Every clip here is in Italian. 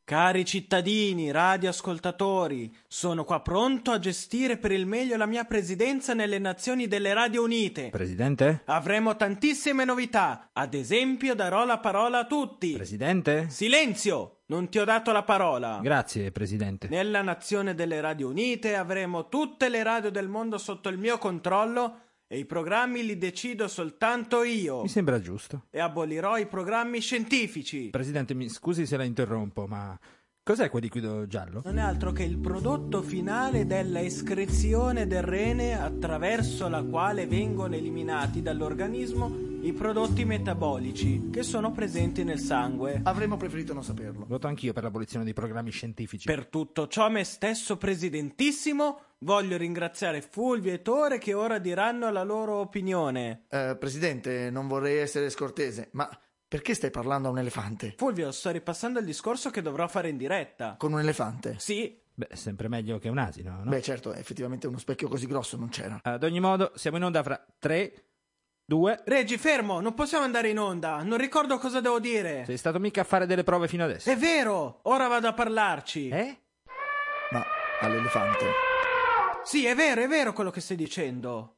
Cari cittadini, radioascoltatori, sono qua pronto a gestire per il meglio la mia presidenza nelle Nazioni delle Radio Unite. Presidente? Avremo tantissime novità, ad esempio darò la parola a tutti. Presidente? Silenzio! Non ti ho dato la parola. Grazie, Presidente. Nella Nazione delle Radio Unite avremo tutte le radio del mondo sotto il mio controllo e i programmi li decido soltanto io. Mi sembra giusto. E abolirò i programmi scientifici. Presidente, mi scusi se la interrompo, ma cos'è quel liquido giallo? Non è altro che il prodotto finale della escrezione del rene attraverso la quale vengono eliminati dall'organismo i prodotti metabolici che sono presenti nel sangue. Avremmo preferito non saperlo. Voto anch'io per l'abolizione dei programmi scientifici. Per tutto ciò, me stesso presidentissimo, voglio ringraziare Fulvio e Tore che ora diranno la loro opinione. Presidente, non vorrei essere scortese, ma perché stai parlando a un elefante? Fulvio, sto ripassando il discorso che dovrò fare in diretta. Con un elefante? Sì. Beh, sempre meglio che un asino, no? Beh, certo, effettivamente uno specchio così grosso non c'era. Ad ogni modo, siamo in onda fra 3, 2... Reggi, fermo, non possiamo andare in onda, non ricordo cosa devo dire. Sei stato mica a fare delle prove fino adesso. È vero, ora vado a parlarci. Ma all'elefante? Sì, è vero quello che stai dicendo.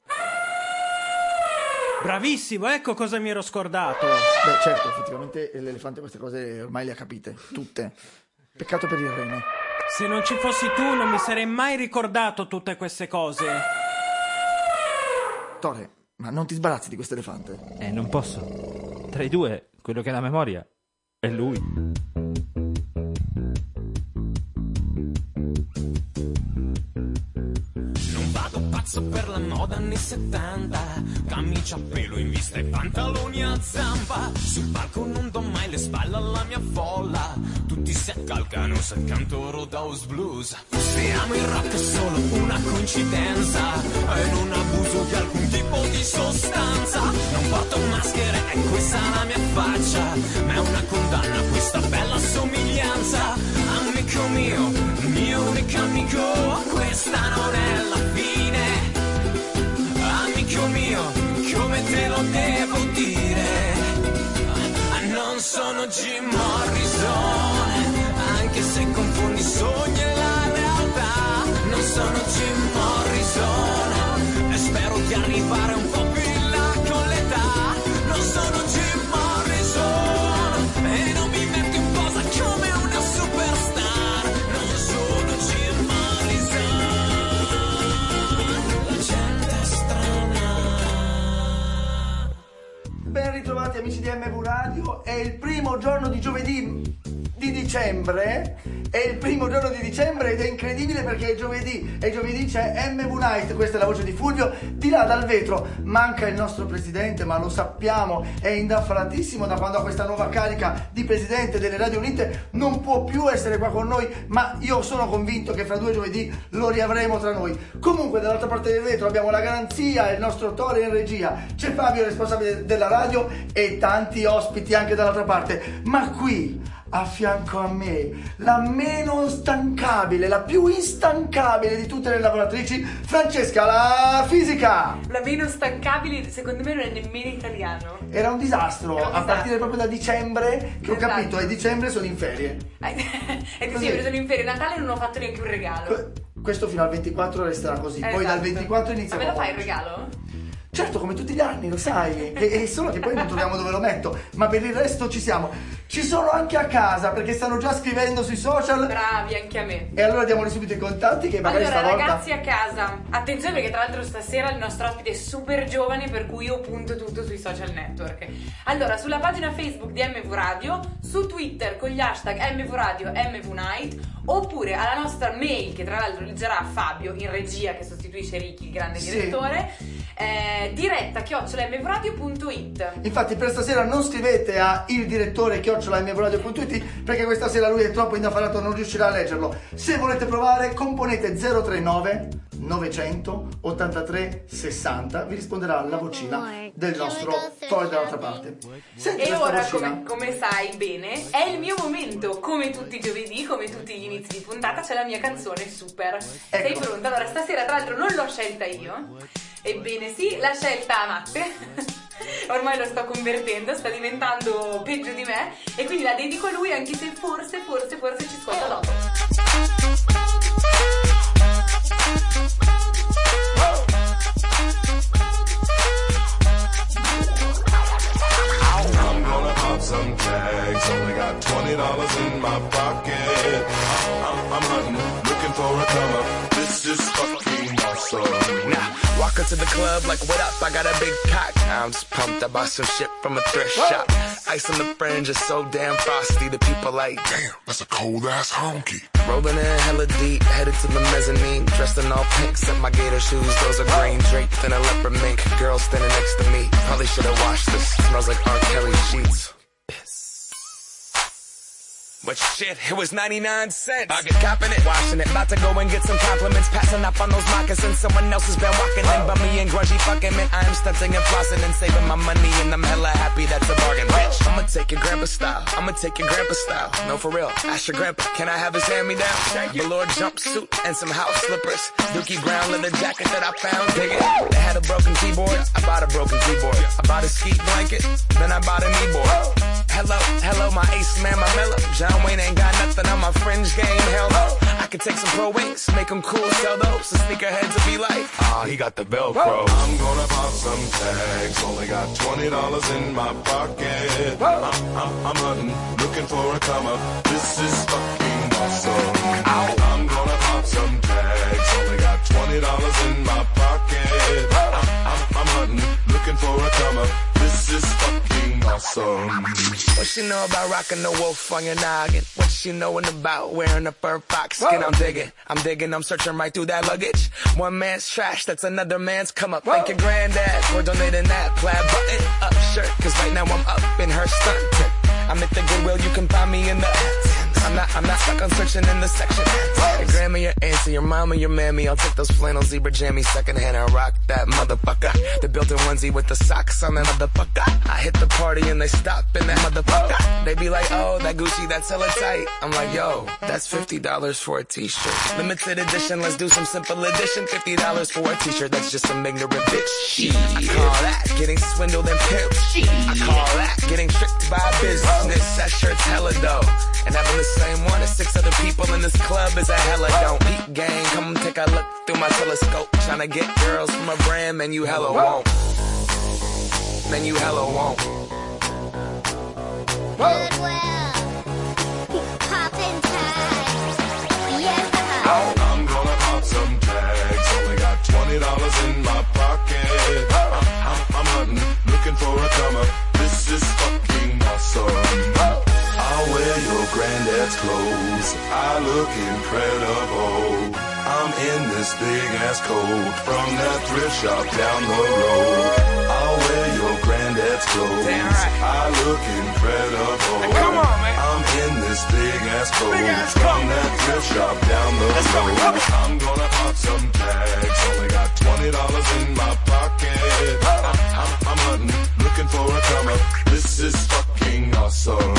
Bravissimo, ecco cosa mi ero scordato. Beh, certo, effettivamente l'elefante queste cose ormai le ha capite, tutte. Peccato per il rene. Se non ci fossi tu non mi sarei mai ricordato tutte queste cose. Tore, ma non ti sbarazzi di questo elefante? Non posso. Tra i due, quello che ha la memoria è lui. Per la moda anni 70, camicia a pelo in vista e pantaloni a zampa. Sul palco non do mai le spalle alla mia folla. Tutti si accalcano se canto Roadhouse Blues. Se amo il rock è solo una coincidenza e non abuso di alcun tipo di sostanza. Non porto maschere e questa è la mia faccia, ma è una condanna questa bella somiglianza. Amico mio unico amico, questa non è la fine. Amico mio, come te lo devo dire? Non sono Jim Morrison, anche se confondi i sogni e la realtà. Non sono Jim Morrison e spero di arrivare un po' più in là con l'età. Non sono Jim Morrison e non mi metto in posa come una superstar. Non sono Jim Morrison. La gente è strana. Ben ritrovati amici di MV Radio, è il primo giorno di giovedì di dicembre, è il primo giorno di dicembre ed è incredibile perché è giovedì e giovedì c'è MV Night, questa è la voce di Fulvio. Di là dal vetro manca il nostro presidente, ma lo sappiamo, è indaffaratissimo da quando ha questa nuova carica di presidente delle Radio Unite, non può più essere qua con noi, ma io sono convinto che fra 2 giovedì lo riavremo tra noi. Comunque dall'altra parte del vetro abbiamo la garanzia, il nostro Tore in regia, c'è Fabio responsabile della radio e tanti ospiti anche dall'altra parte, ma qui a fianco a me, la meno stancabile, la più instancabile di tutte le lavoratrici, Francesca, la fisica! La meno stancabile, secondo me non è nemmeno italiano. Era un disastro, a partire proprio da dicembre, che ho Esatto. capito, e dicembre sono in ferie. E dicembre sono in ferie, Natale non ho fatto neanche un regalo. Questo fino al 24 resterà così, poi dal 24 inizia. Ma me lo fai il nuovo. regalo? Certo, come tutti gli anni, lo sai, e solo che poi non troviamo dove lo metto, ma per il resto ci siamo. Ci sono anche a casa perché stanno già scrivendo sui social. Bravi, anche a me. E allora diamoli subito i contatti che magari Allora, stavolta... ragazzi a casa, attenzione perché tra l'altro stasera il nostro ospite è super giovane, per cui io punto tutto sui social network. Allora, sulla pagina Facebook di MV Radio, su Twitter con gli hashtag MV Radio, MV Night, oppure alla nostra mail che tra l'altro leggerà Fabio in regia, che sostituisce Ricky, il grande Sì. direttore, diretta@mvradio.it. Infatti per stasera non scrivete a il direttore @mvradio.it perché questa sera lui è troppo indaffarato, non riuscirà a leggerlo. Se volete provare componete 039 900 83 60, vi risponderà la vocina del nostro Tore dall'altra parte. Senti E questa ora, vocina. come sai bene, è il mio momento. Come tutti i giovedì, come tutti gli inizi di puntata, c'è la mia canzone super. Sei Ecco. pronta? Allora, stasera tra l'altro non l'ho scelta io. Ebbene sì, l'ha scelta Matte. ormai lo sto convertendo, sta diventando peggio di me e quindi la dedico a lui, anche se forse ci ascolta dopo. I'm gonna pop some tags, only got $20 in my pocket. I'm hunting, looking for a come up. This is fucking awesome. Now, walk up to the club like, what up? I got a big cock. I'm just pumped. I bought some shit from a thrift shop. Ice on the fringe is so damn frosty. The people like, Damn, that's a cold ass honky. rolling in hella deep, headed to the mezzanine. Dressed in all pink, set my gator shoes. Those are green draped in a leopard mink. Girl standing next to me. Probably should have washed this. Smells like R. Kelly sheets. But shit, it was 99 cents. I get copping it, washing it. About to go and get some compliments. Passing up on those moccasins. Someone else has been walking in. Bummy and grungy fucking man. I am stunting and flossing and saving my money. And I'm hella happy that's a bargain, bitch. I'ma take your grandpa style. I'ma take your grandpa style. No, for real. Ask your grandpa, can I have his hand-me-down? Velour jumpsuit and some house slippers. Dookie brown leather jacket that I found. Dig it. They had a broken keyboard. I bought a broken keyboard. I bought a ski blanket. Then I bought a kneeboard. Hello, my ace man, my mellow. John Wayne ain't got nothing on my fringe game, hell no. I could take some pro wings, make them cool, sell those. So sneakerheads will be like, he got the Velcro. I'm gonna pop some tags, only got $20 in my pocket. I'm hunting, looking for a come up. This is fucking awesome. I'm gonna pop some tags, only got $20 in my pocket. I'm hunting, looking for a come up. This is fucking awesome. What she know about rocking the wolf on your noggin? What she knowin' about wearing a fur fox skin? I'm digging, I'm searching right through that luggage. One man's trash, that's another man's come up. Thank your granddad for donating that plaid button up shirt. Cause right now I'm up in her stunt. I'm at the Goodwill, you can find me in the I'm not stuck on searching in the section. Your grandma, your auntie, your mama, your mammy. I'll take those flannel zebra jammies secondhand and rock that motherfucker. The built-in onesie with the socks on that motherfucker. I hit the party and they stop in that motherfucker. They be like, oh, that Gucci, that's hella tight. I'm like, yo, that's $50 for a t-shirt. Limited edition, let's do some simple edition. $50 for a t-shirt, that's just some ignorant bitch. I call that getting swindled and pimped. I call that getting tricked by business. That shirt's hella dope. And having the same one as 6 other people in this club is a hella don't. Peep gang, come take a look through my telescope. Tryna get girls from a brand, man, you hella won't. Man, you hella won't. Goodwill. Poppin' tags. Yeah. I'm gonna pop some tags, only got $20 in my pocket. I'm hunting, looking for a come up. This is fucking awesome. I'll wear your granddad's clothes, I look incredible. I'm in this big ass coat from that thrift shop down the road. I'll wear your granddad's clothes, I look incredible. Hey, come on, man. I'm in this big ass coat from that thrift shop down the road. I'm gonna pop some tags, only got $20 in my pocket. I'm hunting, looking for a come up. This is fucking awesome.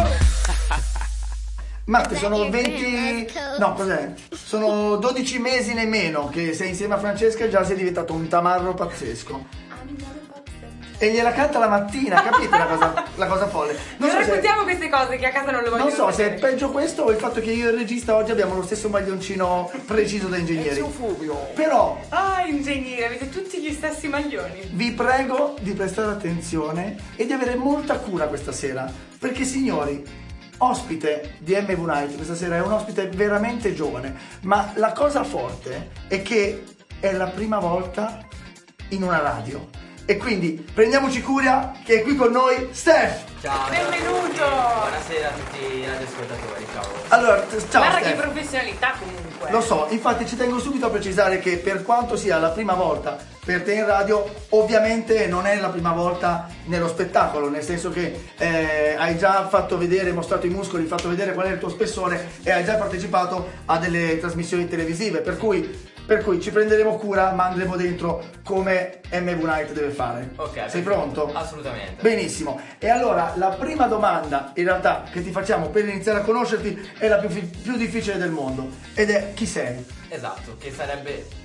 Matte, sono 20... no, cos'è? Sono 12 mesi nemmeno che sei insieme a Francesca e già sei diventato un tamarro pazzesco. E gliela canta la mattina, capite la cosa folle? Non raccontiamo queste cose che a casa non lo vogliono. Non so se è sapere. peggio questo o il fatto che io e il regista oggi abbiamo lo stesso maglioncino preciso da ingegneri. Però Ingegnere, avete tutti gli stessi maglioni. vi prego di prestare attenzione e di avere molta cura questa sera, perché signori, ospite di MV Night questa sera è un ospite veramente giovane, ma la cosa forte è che è la prima volta in una radio. E quindi prendiamoci cura che è qui con noi Steph. Ciao. Benvenuto. Buonasera a tutti i radioascoltatori, ciao. Allora, ciao Guarda che Steph. professionalità comunque. Lo so, infatti ci tengo subito a precisare che per quanto sia la prima volta per te in radio, ovviamente non è la prima volta nello spettacolo, nel senso che hai già fatto vedere, mostrato i muscoli, fatto vedere qual è il tuo spessore e hai già partecipato a delle trasmissioni televisive, per cui ci prenderemo cura, ma andremo dentro come MV Night deve fare. Ok. Sei pronto? Assolutamente. Benissimo. E allora la prima domanda in realtà che ti facciamo per iniziare a conoscerti è la più difficile del mondo, ed è: chi sei? Esatto, che sarebbe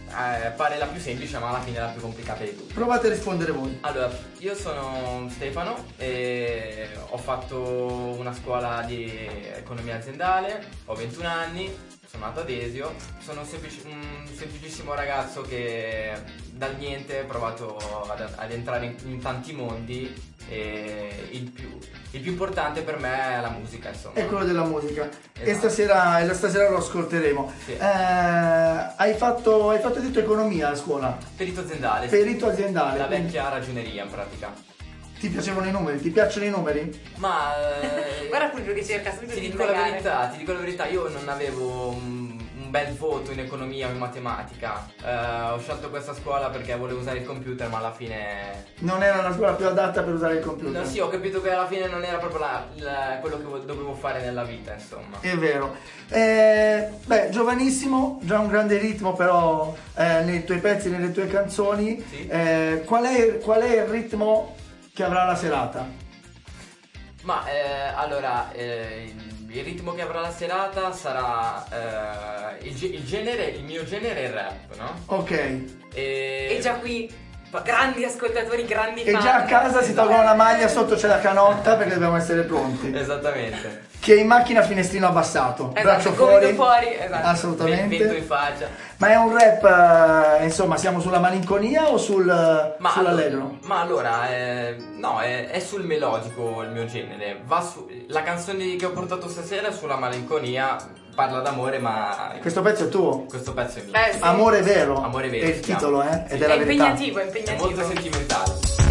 pare la più semplice, ma alla fine è la più complicata di tutte. Provate a rispondere voi. Allora, io sono Stefano e ho fatto una scuola di economia aziendale, ho 21 anni, sono nato ad Esio, sono un semplicissimo ragazzo che dal niente ha provato ad entrare in tanti mondi e il più importante per me è la musica, insomma. È quello della musica. Esatto. E stasera lo ascolteremo. Sì. Hai detto economia a scuola? Perito aziendale. Perito aziendale. La vecchia ragioneria in pratica. Ti piacevano i numeri? Ti piacciono i numeri? Ma guarda quello che cerca subito ti di dico la indagare. verità, io non avevo un bel voto in economia o in matematica. Ho scelto questa scuola perché volevo usare il computer, ma alla fine non era la scuola più adatta per usare il computer. No, sì, ho capito che alla fine non era proprio quello che dovevo fare nella vita, insomma. È vero. Giovanissimo, già un grande ritmo però nei tuoi pezzi, nelle tue canzoni. Sì. Qual è il ritmo che avrà la serata? Ma allora, il ritmo che avrà la serata sarà il mio genere è il rap, no? Ok. E già qui grandi ascoltatori, grandi E fan. già a casa si tolgono la maglia, sotto c'è la canotta perché dobbiamo essere pronti. Esattamente. Che in macchina finestrino abbassato, Esatto, braccio gomito fuori, esatto. assolutamente. Vento in faccia. Ma è un rap, insomma, siamo sulla malinconia o sull'allegro? Ma allora, no, è sul melodico il mio genere. La canzone che ho portato stasera è sulla malinconia, parla d'amore, ma Questo pezzo è tuo? questo pezzo è mio. Sì. Amore vero. Amore vero È il si chiama. titolo, ed è la È verità. impegnativo, è È impegnativo. molto sentimentale.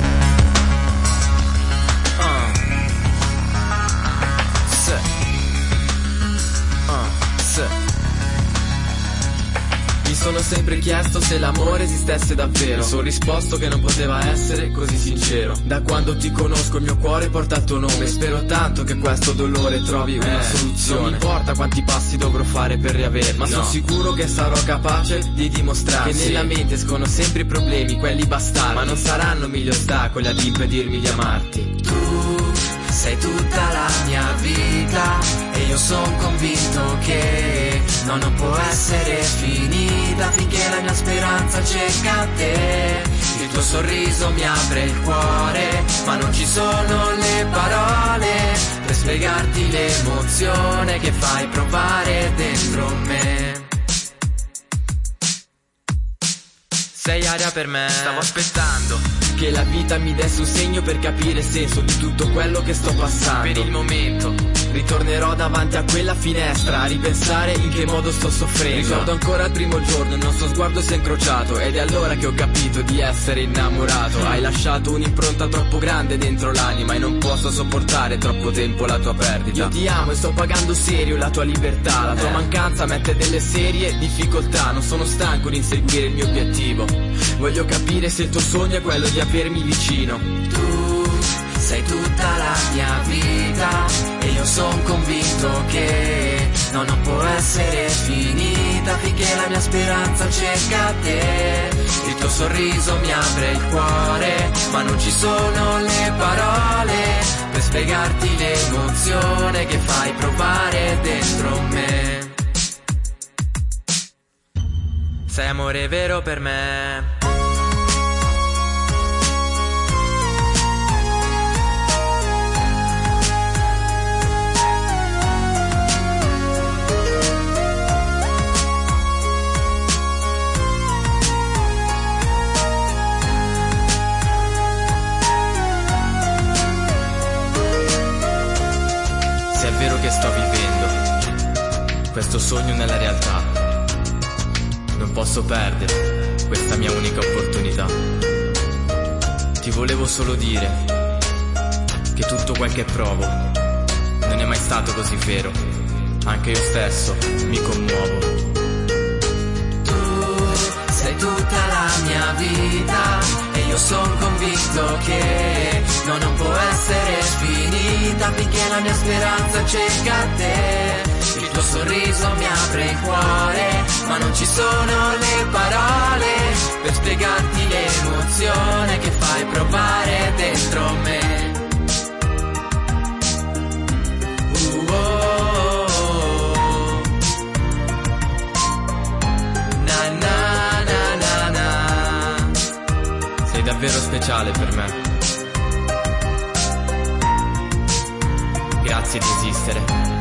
Mi sono sempre chiesto se l'amore esistesse davvero. Sono risposto che non poteva essere così sincero. Da quando ti conosco il mio cuore porta il tuo nome. Spero tanto che questo dolore trovi una soluzione. Non importa quanti passi dovrò fare per riaverti, ma sono sicuro che sarò capace di dimostrare che nella mente escono sempre i problemi, quelli bastardi, ma non saranno mille ostacoli ad impedirmi di amarti. Tu sei tutta la mia vita e io sono convinto che non può essere finita finché la mia speranza cerca te. Il tuo sorriso mi apre il cuore, ma non ci sono le parole per spiegarti l'emozione che fai provare dentro me. Sei aria per me, stavo aspettando che la vita mi desse un segno per capire il senso di tutto quello che sto passando. Per il momento ritornerò davanti a quella finestra a ripensare in che modo sto soffrendo. Ricordo ancora il primo giorno, il nostro sguardo si è incrociato ed è allora che ho capito di essere innamorato. Hai lasciato un'impronta troppo grande dentro l'anima e non posso sopportare troppo tempo la tua perdita. Io ti amo e sto pagando serio la tua libertà. La tua mancanza mette delle serie difficoltà. Non sono stanco di inseguire il mio obiettivo. Voglio capire se il tuo sogno è quello di avermi vicino. Tu sei tutta la mia vita e io sono convinto che non può essere finita finché la mia speranza cerca te. Il tuo sorriso mi apre il cuore, ma non ci sono le parole per spiegarti l'emozione che fai provare dentro me. Sei amore vero per me. Se è vero che sto vivendo questo sogno nella realtà, non posso perdere questa mia unica opportunità. Ti volevo solo dire che tutto quel che provo non è mai stato così vero. Anche io stesso mi commuovo. Tu sei tutta la mia vita e io sono convinto che non può essere finita finché la mia speranza cerca te. Il tuo sorriso mi apre il cuore, ma non ci sono le parole per spiegarti l'emozione che fai provare dentro me. Na na na speciale per me. Grazie di esistere.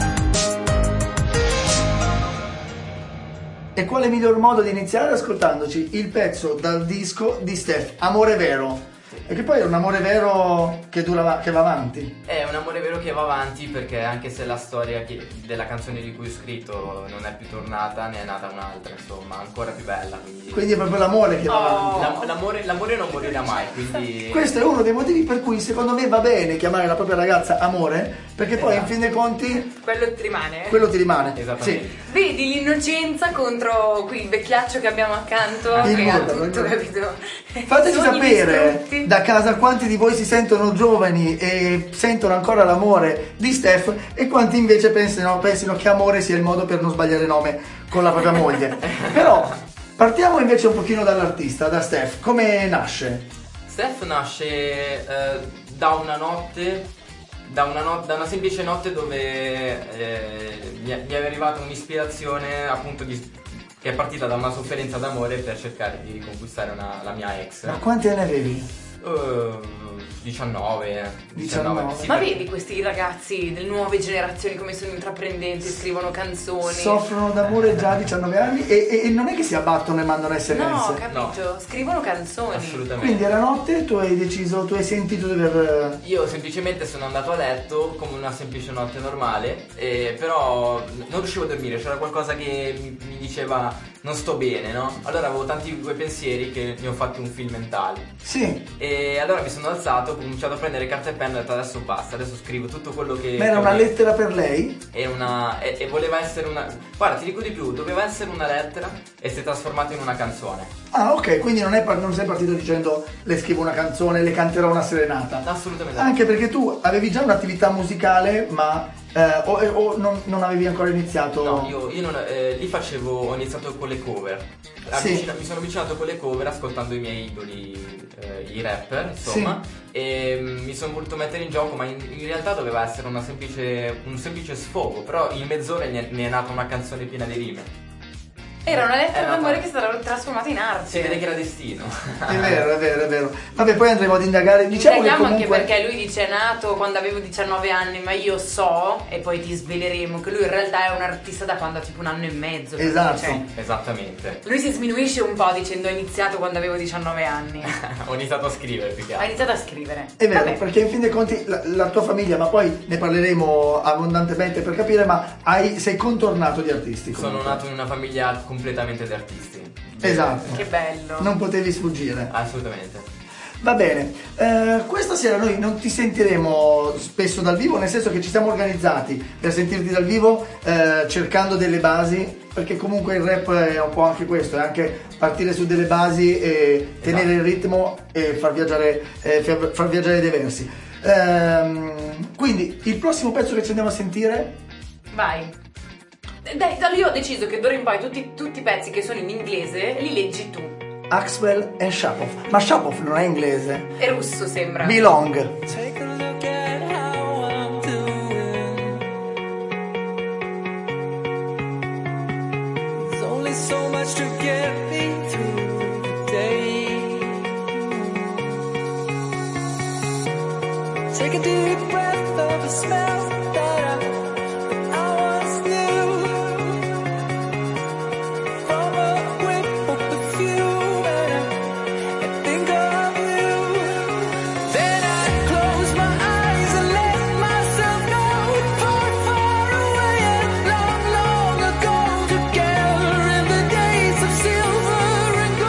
E quale miglior modo di iniziare ascoltandoci il pezzo dal disco di Steph, Amore Vero? E che poi è un amore vero che va avanti. È un amore vero che va avanti, perché anche se la storia della canzone di cui ho scritto non è più tornata, ne è nata un'altra, insomma, ancora più bella. Quindi è proprio l'amore che va avanti. L'amore non morirà mai, quindi... Questo è uno dei motivi per cui secondo me va bene chiamare la propria ragazza amore, perché poi in fin dei conti quello ti rimane. Quello ti rimane. Esattamente. Sì. Vedi l'innocenza contro qui il vecchiaccio che abbiamo accanto, che ha tutto, capito? Fateci Sogni sapere distrutti. da casa quanti di voi si sentono giovani e sentono ancora l'amore di Steph e quanti invece pensino che amore sia il modo per non sbagliare nome con la propria moglie. Però partiamo invece un pochino dall'artista, da Steph. Come nasce? Steph nasce da una semplice notte dove mi è arrivata un'ispirazione, appunto, che è partita da una sofferenza d'amore per cercare di riconquistare la mia ex. Ma quanti anni avevi? 19. Sì, Ma vedi questi ragazzi delle nuove generazioni come sono intraprendenti, scrivono canzoni. Soffrono d'amore già a 19 anni e non è che si abbattono e mandano sms. No, capito? Scrivono canzoni. Assolutamente. Quindi alla notte tu hai sentito di aver... Io semplicemente sono andato a letto come una semplice notte normale, però non riuscivo a dormire, c'era qualcosa che mi diceva non sto bene, no? Allora avevo tanti quei pensieri che ne ho fatti un film mentale. Sì. E allora mi sono alzato, ho cominciato a prendere carta e penna e ho detto adesso basta, adesso scrivo tutto quello che... Ma era una lettera per lei? E voleva essere una... Guarda, ti dico di più, doveva essere una lettera e si è trasformata in una canzone. Ah, ok, quindi non sei partito dicendo le scrivo una canzone, le canterò una serenata. Assolutamente. Anche perché tu avevi già un'attività musicale, ma non avevi ancora iniziato? No, io non, lì ho iniziato con le cover. Sì. Mi sono avvicinato con le cover ascoltando i miei idoli, i rapper, insomma, sì. E mi sono voluto mettere in gioco, ma in realtà doveva essere un semplice sfogo, però in mezz'ora mi è nata una canzone piena di rime. Era una lettera d'amore che è stata trasformata in arte. Si vede che era destino. È vero. Vabbè, poi andremo ad indagare. Diciamo che comunque... anche perché lui dice è nato quando avevo 19 anni, ma io so, e poi ti sveleremo, che lui in realtà è un artista da quando ha tipo un anno e mezzo. Esatto. Cioè, Esattamente. lui si sminuisce un po' dicendo ho iniziato quando avevo 19 anni. Ho iniziato a scrivere più che Ha altro. iniziato a scrivere. È vero, Vabbè. perché in fin dei conti la tua famiglia, ma poi ne parleremo abbondantemente per capire, ma sei contornato di artisti. Sono comunque. nato in una famiglia completamente di artisti. Esatto. Che bello. Non potevi sfuggire. Assolutamente. Va bene, questa sera noi non ti sentiremo spesso dal vivo, nel senso che ci siamo organizzati per sentirti dal vivo cercando delle basi, perché comunque il rap è un po' anche questo, è anche partire su delle basi e tenere il ritmo e far viaggiare dei versi. Quindi il prossimo pezzo che ci andiamo a sentire... Vai. Dai, io ho deciso che d'ora in poi tutti i pezzi che sono in inglese li leggi tu. Axwell e Shapov. Ma Shapov non è inglese. È russo, sembra. Belong. Take a look at how I'm doing. There's only so much to get me through the day. Take a deep breath of the smell that I once knew. From a whiff of perfume and think of you. Then I close my eyes and let myself go far, far away and long, long ago. Together in the days of silver and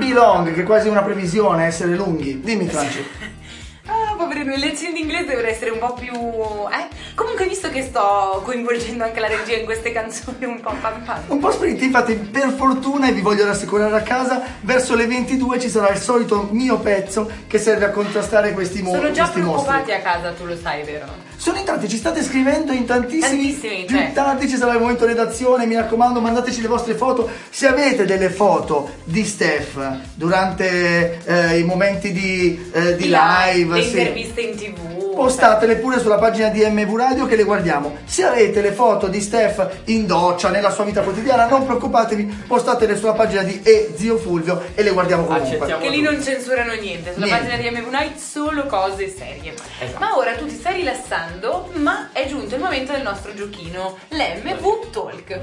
be long, che è quasi una previsione, essere lunghi. Dimmi, Franci. Ah, poverino, le lezioni di inglese devono essere un po' più... Comunque, visto che sto coinvolgendo anche la regia in queste canzoni un po' pampanti. Un po' sprinti, infatti, per fortuna, e vi voglio rassicurare a casa, verso le 22 ci sarà il solito mio pezzo che serve a contrastare questi mostri. Sono già preoccupati a casa, tu lo sai, vero? Sono in tanti, ci state scrivendo in tantissimi. Più cioè. tardi ci sarà il momento redazione, mi raccomando, mandateci le vostre foto. Se avete delle foto di Steph durante i momenti di live, le interviste in TV, postatele pure sulla pagina di MV Radio che le guardiamo. Se avete le foto di Steph in doccia, nella sua vita quotidiana, non preoccupatevi, postatele sulla pagina di Zio Fulvio e le guardiamo comunque. Che lì non censurano niente, sulla pagina di MV Night solo cose serie. Esatto. Ma ora tu ti stai rilassando, ma è giunto il momento del nostro giochino, l'MV Talk.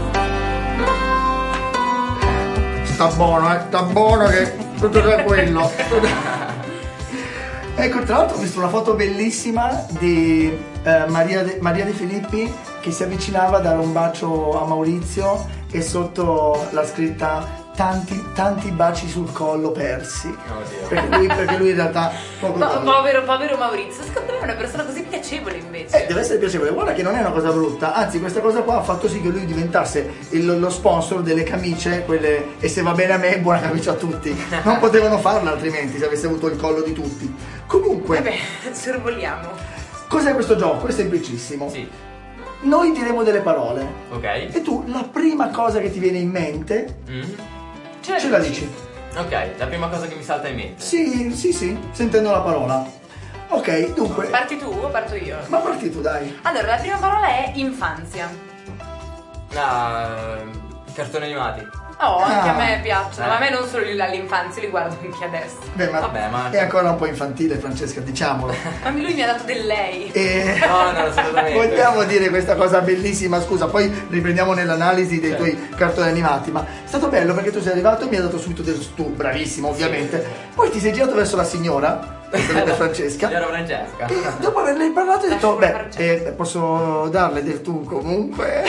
Sta buono che tutto è quello. Ecco, tra l'altro ho visto una foto bellissima di Maria De Filippi che si avvicinava a dare un bacio a Maurizio e sotto la scritta tanti baci sul collo persi. Perché lui in realtà povero Maurizio, secondo me è una persona così piacevole invece. Deve essere piacevole, guarda che non è una cosa brutta, anzi questa cosa qua ha fatto sì che lui diventasse lo sponsor delle camicie, quelle e se va bene a me buona camicia a tutti. Non potevano farla altrimenti se avesse avuto il collo di tutti. Comunque, vabbè, sorvoliamo. Cos'è questo gioco? È semplicissimo. Sì. Noi diremo delle parole. Ok. E tu la prima cosa che ti viene in mente ce la dici. Ok, la prima cosa che mi salta in mente. Sì, sentendo la parola. Ok, dunque. Parti tu o parto io? Ma parti tu, dai. Allora, la prima parola è infanzia. Cartoni animati. Oh, anche a me piacciono, ma a me non solo all'infanzia, li guardo anche adesso. Beh, ma è ancora un po' infantile, Francesca, diciamolo. Ma lui mi ha dato del lei. No, assolutamente. Vogliamo dire questa cosa bellissima, scusa, poi riprendiamo nell'analisi dei tuoi cartoni animati, ma è stato bello perché tu sei arrivato e mi hai dato subito tu, bravissimo ovviamente, poi ti sei girato verso la signora, Francesca. Signora Francesca. E dopo averle parlato hai detto, posso darle del tu comunque?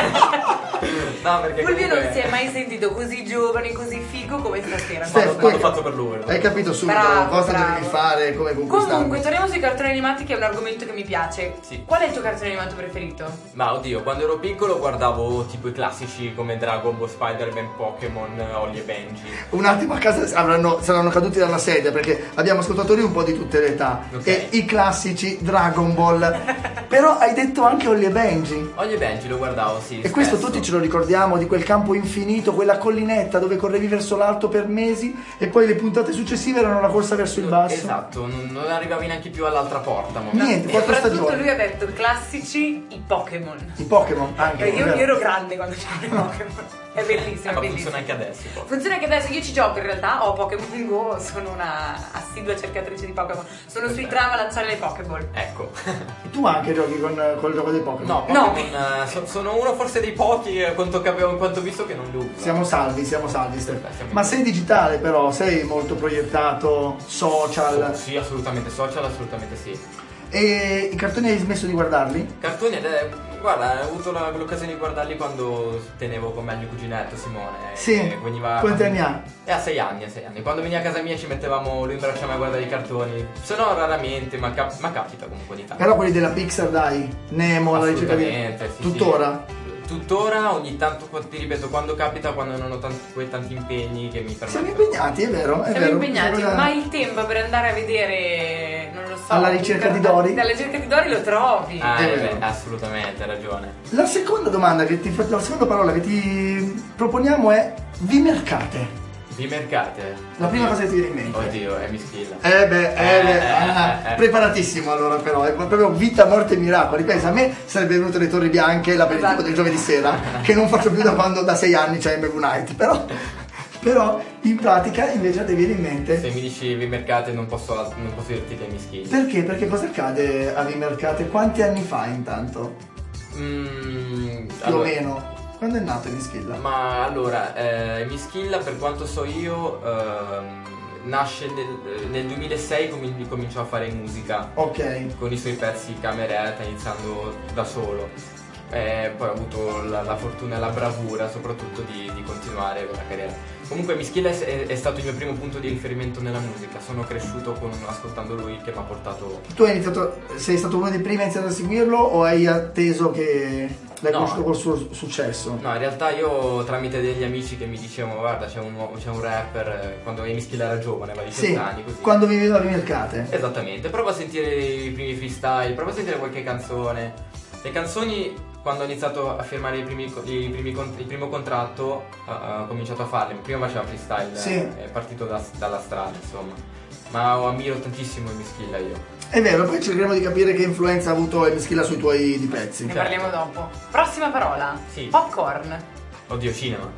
No, perché Fulvio comunque... non si è mai sentito così giovane, così figo come stasera. L'ho fatto per lui. Hai capito subito cosa devi fare, come conquistarmi. Comunque, torniamo sui cartoni animati, che è un argomento che mi piace. Sì. Qual è il tuo cartone animato preferito? Ma oddio, quando ero piccolo guardavo tipo i classici come Dragon Ball, Spider-Man, Pokémon, Holly e Benji. Un attimo a casa saranno caduti dalla sedia perché abbiamo ascoltatori un po' di tutte le età. Okay. E i classici Dragon Ball. Però hai detto anche Holly e Benji. Holly e Benji lo guardavo, sì. E questo tutti ce lo ricordiamo, di quel campo infinito, quella collinetta dove correvi verso l'alto per mesi e poi le puntate successive erano la corsa verso il basso. Esatto, non arrivavi neanche più all'altra porta. Niente, 4 stagioni. Lui ha detto classici, i Pokémon. I Pokémon anche. Io ero grande quando c'erano i Pokémon. È bellissimo, Ma bellissimo. funziona anche adesso. Funziona anche adesso, io ci gioco in realtà, ho Pokémon Go, sono una assidua cercatrice di Pokémon. Sono sui tram a lanciare le Pokéball. Ecco. Tu anche giochi con il gioco dei Pokémon? No, Pokémon sono uno forse dei pochi quanto ho visto che non li uso. Siamo salvi, Stefano. Ma sei digitale però, sei molto proiettato, social. Sì, assolutamente social, assolutamente sì. E i cartoni hai smesso di guardarli? Cartoni, guarda, ho avuto l'occasione di guardarli quando tenevo con me il mio cuginetto Simone. Sì, quanti anni ha? Ha 6 anni. Quando veniva a casa mia ci mettevamo lui in braccio a me a guardare i cartoni. Se no raramente, ma capita comunque di tanto. Però quelli della Pixar, dai, Nemo, la ricerca di... Sì, tuttora? Sì. Tuttora, ogni tanto, ti ripeto, quando capita, quando non ho tanti impegni che mi permettono. Siamo impegnati, è vero. Siamo impegnati, ma il tempo per andare a vedere, non lo so. Alla ricerca di Dory? Dalla ricerca di Dory lo trovi. Assolutamente, hai ragione. La seconda domanda la seconda parola che ti proponiamo è vimercate. Vimercate? La prima cosa che ti viene in mente. Oddio, è mischilla. Preparatissimo allora però, è proprio vita, morte e miracoli. Pensa, a me sarebbe venuto le Torri Bianche l'aperitivo del giovedì sera, che non faccio più da 6 anni, cioè MV Night, però in pratica invece ti viene in mente. Se mi dici Vimercate non posso dirti che è mischilla. Perché? Perché cosa accade a Vimercate? Quanti anni fa intanto? Più o meno. Quando è nato Mischilla? Ma allora, Mischilla per quanto so io nasce nel 2006, cominciò a fare musica. Ok. Con i suoi pezzi cameretta, iniziando da solo. poi ho avuto la fortuna e la bravura soprattutto di continuare la carriera. Comunque Mischilla è stato il mio primo punto di riferimento nella musica, sono cresciuto ascoltando lui che mi ha portato... Tu sei stato uno dei primi a iniziare a seguirlo o hai atteso che l'hai conosciuto col suo successo? No, in realtà io tramite degli amici che mi dicevano guarda c'è un rapper, quando Mischilla era giovane, aveva 18 anni così. Quando viveva a Vimercate. Esattamente, prova a sentire i primi freestyle, prova a sentire qualche canzone. Le canzoni, quando ho iniziato a firmare il primo contratto, ho cominciato a farle. Prima faceva freestyle, è partito dalla strada, insomma. Ma ammiro tantissimo il Mischilla io. È vero, poi cercheremo di capire che influenza ha avuto il Mischilla sui tuoi di pezzi. Ne parliamo dopo. Prossima parola. Sì. Popcorn. Oddio, cinema.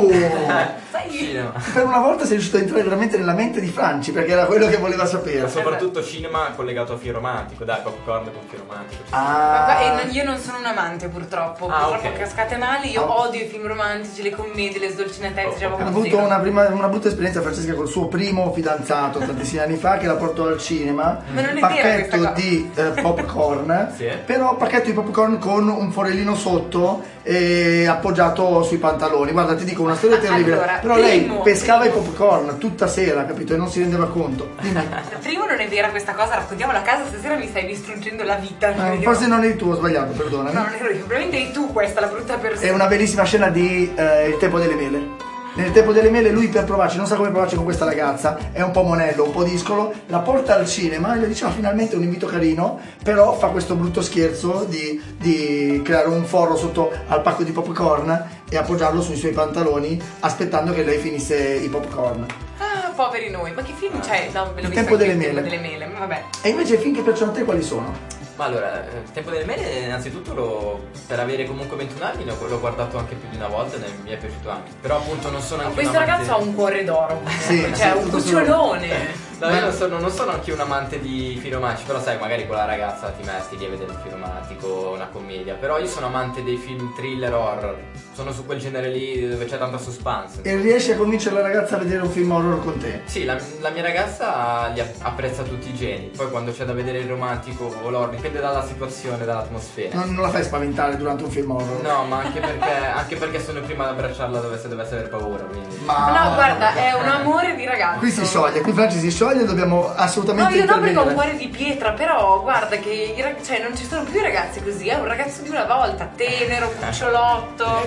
Cinema. Per una volta sei riuscito a entrare veramente nella mente di Franci, perché era quello che voleva sapere. Ma soprattutto cinema collegato a film romantico, dai, popcorn con film romantico. Io non sono un amante purtroppo. Okay. Cascate male, io odio i film romantici, le commedie, le sdolcinatezze. Ho avuto una brutta esperienza, Francesca, col suo primo fidanzato tantissimi anni fa, che la portò al cinema. Ma non è pacchetto di popcorn, però pacchetto di popcorn con un forellino sotto e appoggiato sui pantaloni. Guarda, ti dico una storia terribile. Allora, però lei pescava i popcorn tutta sera, capito? E non si rendeva conto. Primo, non è vera questa cosa, raccontiamola a casa, stasera mi stai distruggendo la vita. Forse non eri tu, ho sbagliato, perdonami. No, non ero io, probabilmente eri tu questa, la brutta persona. È una bellissima scena di Il tempo delle mele. Nel tempo delle mele lui, per provarci, non sa come provarci con questa ragazza, è un po' monello, un po' discolo, la porta al cinema e le dice finalmente un invito carino, però fa questo brutto scherzo di creare un forro sotto al pacco di popcorn e appoggiarlo sui suoi pantaloni aspettando che lei finisse i popcorn. Ah, poveri noi, ma che film c'è? No, ve l'ho Il tempo delle mele. Il tempo delle mele, vabbè. E invece i film che piacciono a te quali sono? Ma allora, il tempo delle mele innanzitutto per avere comunque 21 anni l'ho guardato anche più di una volta e mi è piaciuto anche. Però appunto non sono anche questo ragazzo ha un cuore d'oro, un cucciolone. No, io non sono anche un amante di film romantici, però sai, magari con la ragazza ti metti lì a vedere un film romantico, una commedia. Però io sono amante dei film thriller horror, sono su quel genere lì dove c'è tanta suspense. E riesci a convincere la ragazza a vedere un film horror con te? Sì, la mia ragazza apprezza tutti i generi, poi quando c'è da vedere il romantico o l'horror, dipende dalla situazione, dall'atmosfera. Non la fai spaventare durante un film horror? No, ma anche perché sono il primo ad abbracciarla se dovesse aver paura, quindi. No, guarda, è un amore di ragazzo. Qui si scioglie, qui Franci si scioglie, dobbiamo assolutamente io no, perché ho un intervenire. cuore di pietra, però guarda che non ci sono più ragazzi così, è un ragazzo di una volta, tenero, cucciolotto.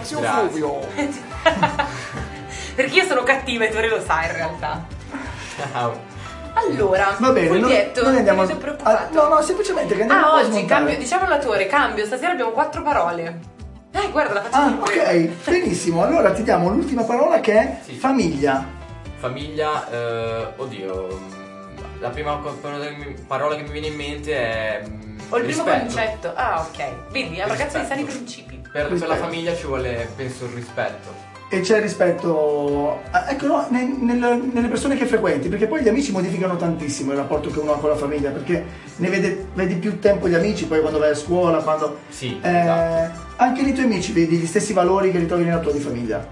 Perché io sono cattiva e tu lo sai in realtà. Allora, va bene, non andiamo preoccupato. No, semplicemente che andiamo a oggi smontare. diciamo all'attore, cambio, stasera abbiamo 4 parole. Guarda, la facciamo ok, benissimo. Allora ti diamo l'ultima parola che è famiglia. Famiglia, oddio, la prima parola che mi viene in mente è o il rispetto. primo concetto. Ok, vedi, è un ragazzo di sani principi. Per la famiglia ci vuole, penso, il rispetto. E c'è rispetto, ecco, no, nelle persone che frequenti, perché poi gli amici modificano tantissimo il rapporto che uno ha con la famiglia, perché ne vedi più tempo gli amici, poi quando vai a scuola, quando... Sì, esatto. Anche nei tuoi amici vedi gli stessi valori che ritrovi nella tua di famiglia?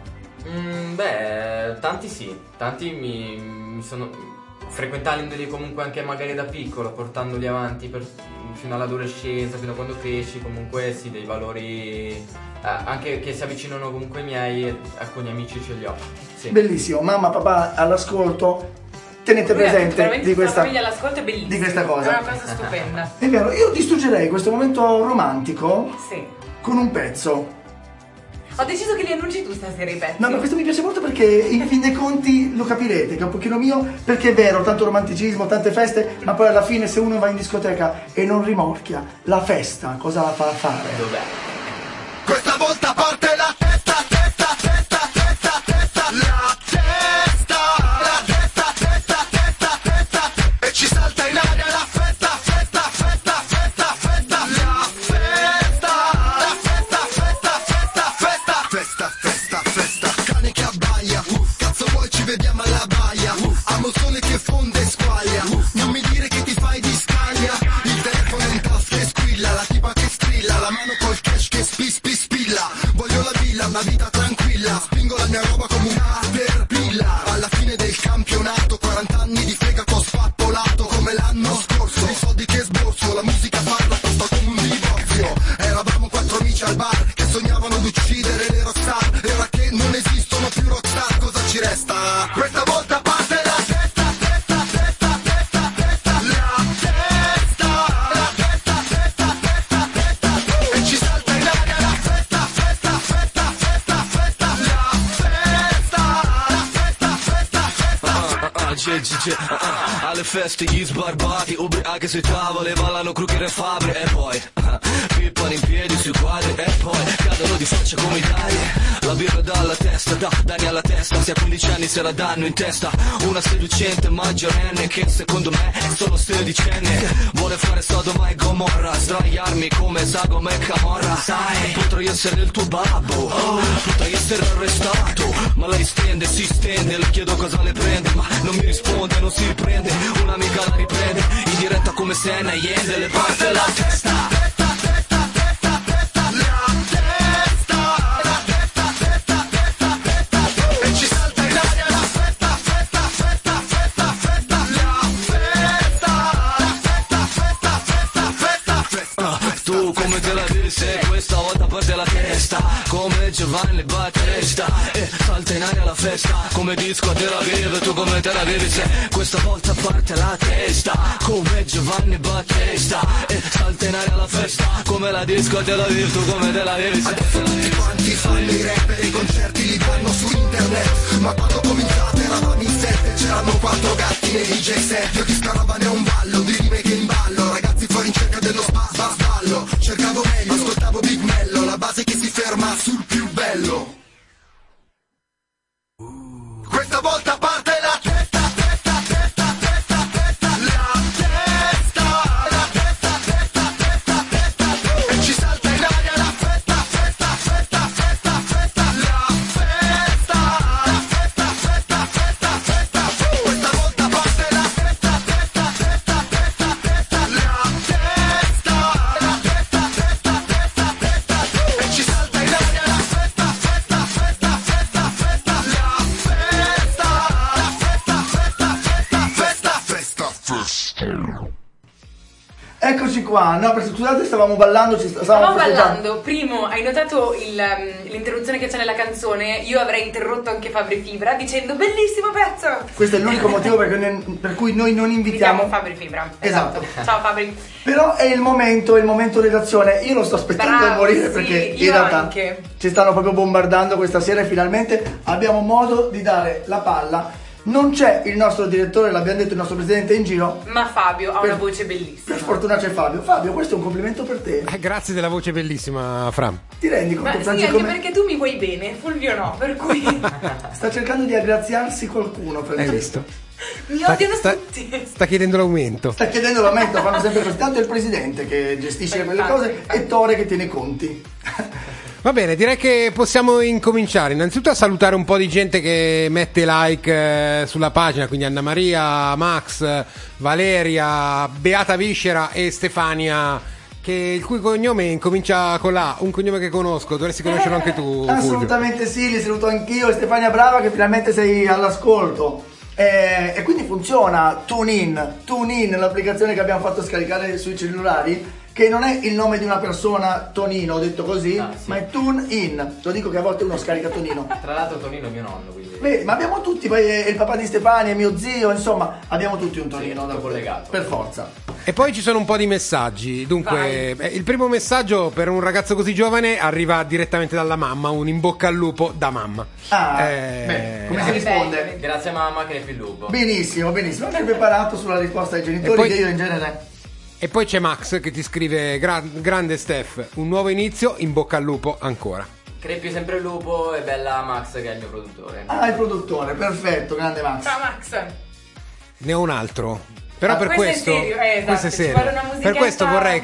Tanti sì, tanti mi sono frequentandoli comunque anche magari da piccolo, portandoli avanti fino all'adolescenza, fino a quando cresci, comunque sì, dei valori anche che si avvicinano comunque ai miei, alcuni amici ce li ho. Sì. Bellissimo, mamma, papà all'ascolto, tenete presente di questa famiglia all'ascolto è bellissimo, di questa cosa. È una cosa stupenda. È vero, io distruggerei questo momento romantico con un pezzo. Ho deciso che li annunci tu stasera i pezzi. No, ma questo mi piace molto perché in fin dei conti lo capirete, che è un pochino mio, perché è vero, tanto romanticismo, tante feste, ma poi alla fine se uno va in discoteca e non rimorchia, la festa cosa la fa fare? Dov'è? Questa volta parte la testa, testa, testa, testa, testa, la testa, la testa, testa, testa, testa, e ci salta in aria la festa, festa, festa, festa, festa, la festa, la festa, festa, festa, festa, festa, festa, festa, cane che abbaia, cazzo vuoi ci vediamo alla baia, amo il sole che fonde e squaglia, non mi dire che ti fai di scaglia, il telefono in tasca e squilla, la tipa che strilla, la mano col cash che spilla, voglio la villa, una vita tranquilla, spingo la mia roba come un caterpillar, alla fine del campionato, 40 anni di fegato spappolato, come l'anno scorso, i soldi che sborso, la musica parla, sto come un divorzio, eravamo 4 amici al bar, Alle feste gli sbarbati, ubriachi sui tavoli, ballano Kruger e Fabri e poi pippano in piedi sui quadri e poi cadono di faccia come i tagli. La birra dalla testa, da danni alla testa, se a 15 anni se la danno in testa. Una seducente maggiorenne che secondo me è solo sedicenne. Vuole fare Sodoma e Gomorra, sdraiarmi come Sagoma e Camorra. Sai, potrei essere il tuo babbo, potrei essere arrestato, ma lei stende, si stende, le chiedo cosa le prende, ma non mi risponde, non si riprende. Un'amica la riprende, in diretta come se è Yende, le parte la testa. Tu come te la vivi se questa volta parte la testa, come Giovanni Battista, e salta in aria la festa, come disco a Tel Aviv. Tu come te la vivi se questa volta parte la testa, come Giovanni Battista, e salta in aria la festa, come la disco a Tel Aviv. Tu come te la vivi se tutti quanti fanno i rap e i concerti li fanno su internet, ma quando cominciate eravamo in 7, c'erano 4 gatti nei DJ set. Io chi scaravane è un ballo, di rime che in ballo, ragazzi fuori in cerca dello sballo. Cercavo meglio, ascoltavo Big Mello, la base che si ferma sul più bello. Questa volta parte la testa, testa, testa, testa, testa, la testa, la testa, testa, testa, testa, e ci salta in aria la festa, festa, festa, festa, festa, la festa, la festa, festa, festa, festa. Questa volta parte la testa, testa, testa, testa, testa, la testa, la testa, testa, testa, testa, e ci salta in aria la festa, festa, festa, festa, festa, la Eccoci qua, no, perché scusate, stavamo ballando, stavamo ballando. Primo, hai notato l'interruzione che c'è nella canzone? Io avrei interrotto anche Fabri Fibra dicendo bellissimo pezzo. Questo è l'unico motivo per cui noi non invitiamo Fabri Fibra. Esatto. Ciao Fabri. Però è il momento redazione. Io lo sto aspettando a morire, sì, perché in realtà anche ci stanno proprio bombardando questa sera e finalmente abbiamo modo di dare la palla. Non c'è il nostro direttore, l'abbiamo detto, il nostro presidente è in giro, ma Fabio ha una voce bellissima. Per fortuna c'è Fabio. Fabio, questo è un complimento per te. Grazie della voce bellissima, Fra. Ti rendi conto? Ma sì, anche perché tu mi vuoi bene, Fulvio no, per cui sta cercando di aggraziarsi qualcuno, Hai visto? Mi odiano tutti. Sta chiedendo l'aumento. Fanno sempre così. Tanto è il presidente che gestisce quelle cose e Tore che tiene conti. Va bene, direi che possiamo incominciare. Innanzitutto a salutare un po' di gente che mette like sulla pagina, quindi Anna Maria, Max, Valeria, Beata Viscera e Stefania, il cui cognome incomincia con la, un cognome che conosco. Dovresti conoscerlo anche tu, Assolutamente sì, li saluto anch'io. E Stefania, brava che finalmente sei all'ascolto. E quindi funziona TuneIn, l'applicazione che abbiamo fatto scaricare sui cellulari, che non è il nome di una persona, Tonino, detto così, sì, ma è TuneIn. Lo dico che a volte uno scarica Tonino. Tra l'altro Tonino è mio nonno, quindi. Beh, ma abbiamo tutti, poi è il papà di Stefania, è mio zio, insomma, abbiamo tutti un Tonino da collegato. Per forza. E poi ci sono un po' di messaggi. Dunque, il primo messaggio per un ragazzo così giovane arriva direttamente dalla mamma, un in bocca al lupo da mamma. Come si risponde? Grazie a mamma che ne fi il lupo. Benissimo, benissimo. Non hai preparato sulla risposta ai genitori, poi, che io in genere. E poi c'è Max che ti scrive: grande Steph, un nuovo inizio, in bocca al lupo ancora. Crepi sempre il lupo e bella Max che è il mio produttore. Ah, il produttore, perfetto, grande Max. Ciao Max. Ne ho un altro. Però per questo è serio, esatto, questo è serio. Ci vuole una musichetta... Per questo vorrei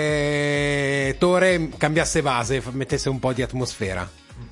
che Tore cambiasse base, mettesse un po' di atmosfera.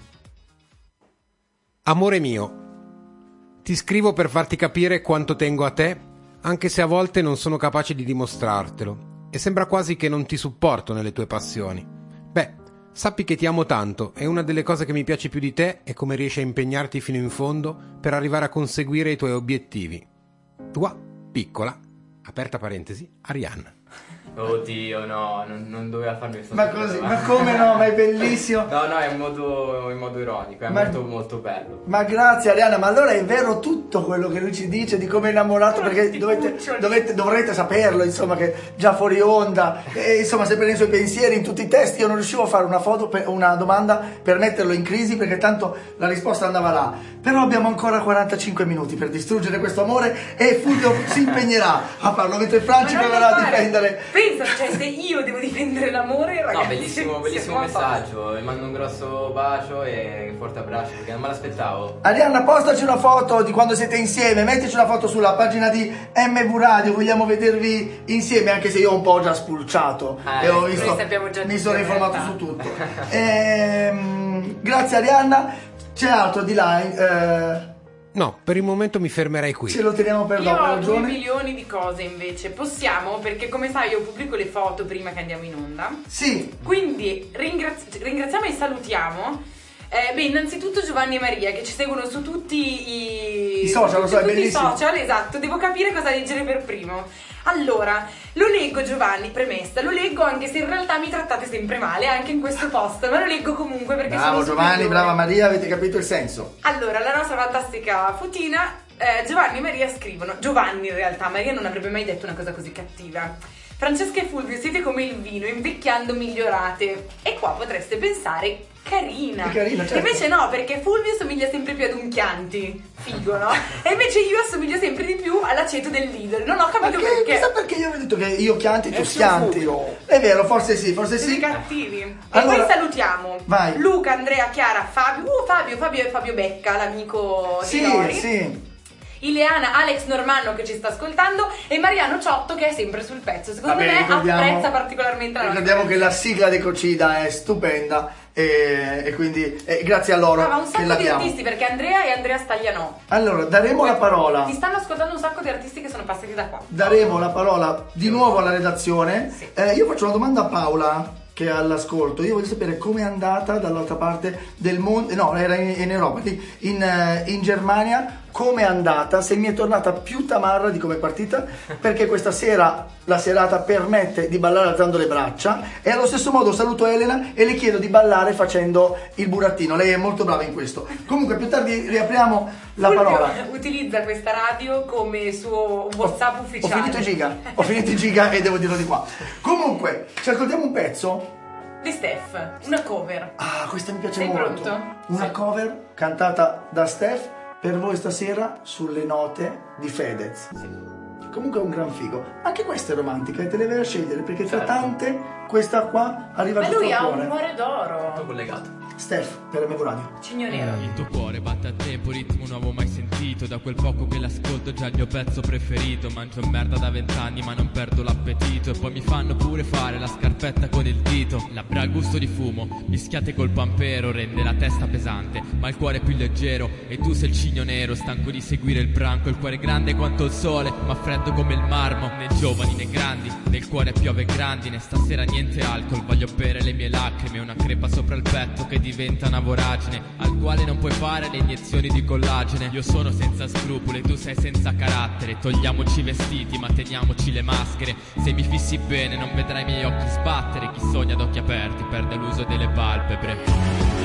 Amore mio, ti scrivo per farti capire quanto tengo a te, anche se a volte non sono capace di dimostrartelo e sembra quasi che non ti supporto nelle tue passioni. Beh, sappi che ti amo tanto e una delle cose che mi piace più di te è come riesci a impegnarti fino in fondo per arrivare a conseguire i tuoi obiettivi. Tua piccola, aperta parentesi, Arianna. Oddio, no, non doveva farmi questa Ma così, ma come no, ma è bellissimo. No, è in modo ironico, è Ma- molto molto bello. Ma grazie Arianna, ma allora è vero tutto quello che lui ci dice di come è innamorato, perché dovrete saperlo, insomma, che già fuori onda, insomma, sempre nei suoi pensieri, in tutti i testi. Io non riuscivo a fare una domanda per metterlo in crisi, perché tanto la risposta andava là. Però abbiamo ancora 45 minuti per distruggere questo amore e Fulvio si impegnerà a farlo, mentre Franci Ma non proverà a mi pare. difendere. Pensa, cioè, se io devo difendere l'amore, ragazzi. No, bellissimo siamo a messaggio. Vi mando un grosso bacio e un forte abbraccio, perché non me l'aspettavo. Arianna, postaci una foto di quando siete insieme, mettici una foto sulla pagina di MV Radio, vogliamo vedervi insieme, anche se io ho un po' già spulciato e ho visto, noi sappiamo già mi tutto, sono in informato realtà. su tutto. Grazie Arianna, c'è altro di là? No, per il momento mi fermerei qui. Ce lo teniamo per Io dopo, ho hai 2 ragione. milioni di cose invece. Possiamo, perché come sai io pubblico le foto prima che andiamo in onda. Sì. Quindi ringraziamo e salutiamo. Innanzitutto Giovanni e Maria che ci seguono su tutti I social, lo so, è tutti i bellissimo. social, esatto. Devo capire cosa leggere per primo. Allora, lo leggo Giovanni, premessa, lo leggo anche se in realtà mi trattate sempre male, anche in questo post, ma lo leggo comunque perché Bravo sono Giovanni, superiore. brava Maria, avete capito il senso. Allora, la nostra fantastica fotina, Giovanni e Maria scrivono. Giovanni in realtà, Maria non avrebbe mai detto una cosa così cattiva. Francesca e Fulvio siete come il vino, invecchiando migliorate. E qua potreste pensare carina. È carina, certo. Invece no, perché Fulvio somiglia sempre più ad un Chianti. Figo, no? E invece io assomiglio sempre di più all'aceto del Lidl. Non ho capito perché. Chissà perché io avevo detto che io Chianti, tu È Schianti. Fulvio. È vero, forse sì, forse Siete sì. cattivi. E Allora, poi salutiamo vai. Luca, Andrea, Chiara, Fabio. Fabio Becca, l'amico di Sì, Lori. sì. Ileana, Alex Normanno che ci sta ascoltando e Mariano Ciotto che è sempre sul pezzo. Secondo Vabbè, me ricordiamo- apprezza particolarmente la nostra. Ricordiamo che la sigla di Cocida è stupenda e quindi grazie a loro Brava, un che sacco di l'abbiamo. artisti perché Andrea e Andrea Stagliano. Allora, daremo la parola. Ti stanno ascoltando un sacco di artisti che sono passati da qua. Daremo la parola di nuovo alla redazione. Io faccio una domanda a Paola che è all'ascolto. Io voglio sapere com'è andata dall'altra parte del mondo. No, era in Europa, in Germania. Come è andata? Se mi è tornata più tamarra di come è partita, perché questa sera la serata permette di ballare alzando le braccia e allo stesso modo saluto Elena e le chiedo di ballare facendo il burattino. Lei è molto brava in questo. Comunque più tardi riapriamo la Fulvio parola. utilizza questa radio come suo WhatsApp Ho ufficiale. finito i giga e devo dirlo di qua. Comunque, ci ascoltiamo un pezzo. Di Steph, una cover. Ah, questa mi piace Sei molto. pronto? Una cover cantata da Steph per voi stasera sulle note di Fedez. Comunque è un gran figo. Anche questa è romantica e te le vai a scegliere perché tra tante questa qua arriva Ma al lui tuo ha cuore. un cuore d'oro. Tutto collegato. Steph, per MV Radio. Cigno nero. Il tuo cuore batte a tempo, ritmo nuovo mai sentito. Da quel poco che l'ascolto già il mio pezzo preferito. Mangio merda da 20 anni ma non perdo l'appetito. E poi mi fanno pure fare la scarpetta con il dito. Labbra a gusto di fumo, mischiate col pampero. Rende la testa pesante ma il cuore più leggero. E tu sei il cigno nero, stanco di seguire il branco. Il cuore grande quanto il sole ma freddo come il marmo. Né giovani né grandi, nel cuore piove grandine. Stasera niente alcol, voglio bere le mie lacrime. Una crepa sopra il petto che diventa una voragine, al quale non puoi fare le iniezioni di collagene. Io sono senza scrupoli, tu sei senza carattere. Togliamoci i vestiti ma teniamoci le maschere. Se mi fissi bene non vedrai i miei occhi sbattere. Chi sogna ad occhi aperti perde l'uso delle palpebre.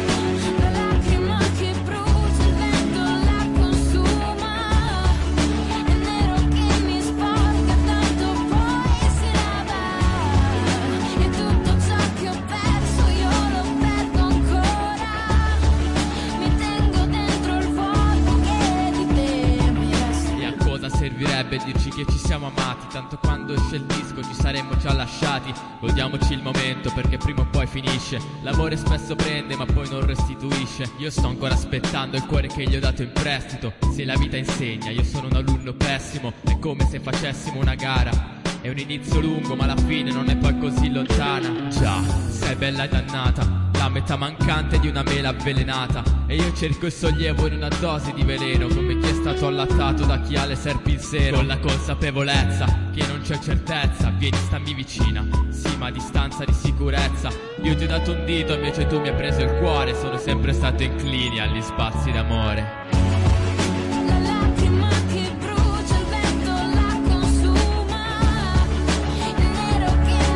Servirebbe dirci che ci siamo amati, tanto quando esce il disco ci saremmo già lasciati. Godiamoci il momento perché prima o poi finisce. L'amore spesso prende ma poi non restituisce. Io sto ancora aspettando il cuore che gli ho dato in prestito. Se la vita insegna, io sono un alunno pessimo. È come se facessimo una gara. È un inizio lungo ma la fine non è poi così lontana. Già, sei bella e dannata, la metà mancante di una mela avvelenata. E io cerco il sollievo in una dose di veleno, come chi è stato allattato da chi ha le serpi in seno. Con la consapevolezza che non c'è certezza, vieni stammi vicina, sì ma a distanza di sicurezza. Io ti ho dato un dito invece tu mi hai preso il cuore. Sono sempre stato inclini agli spazi d'amore. Che brucia il vento la consuma, il nero che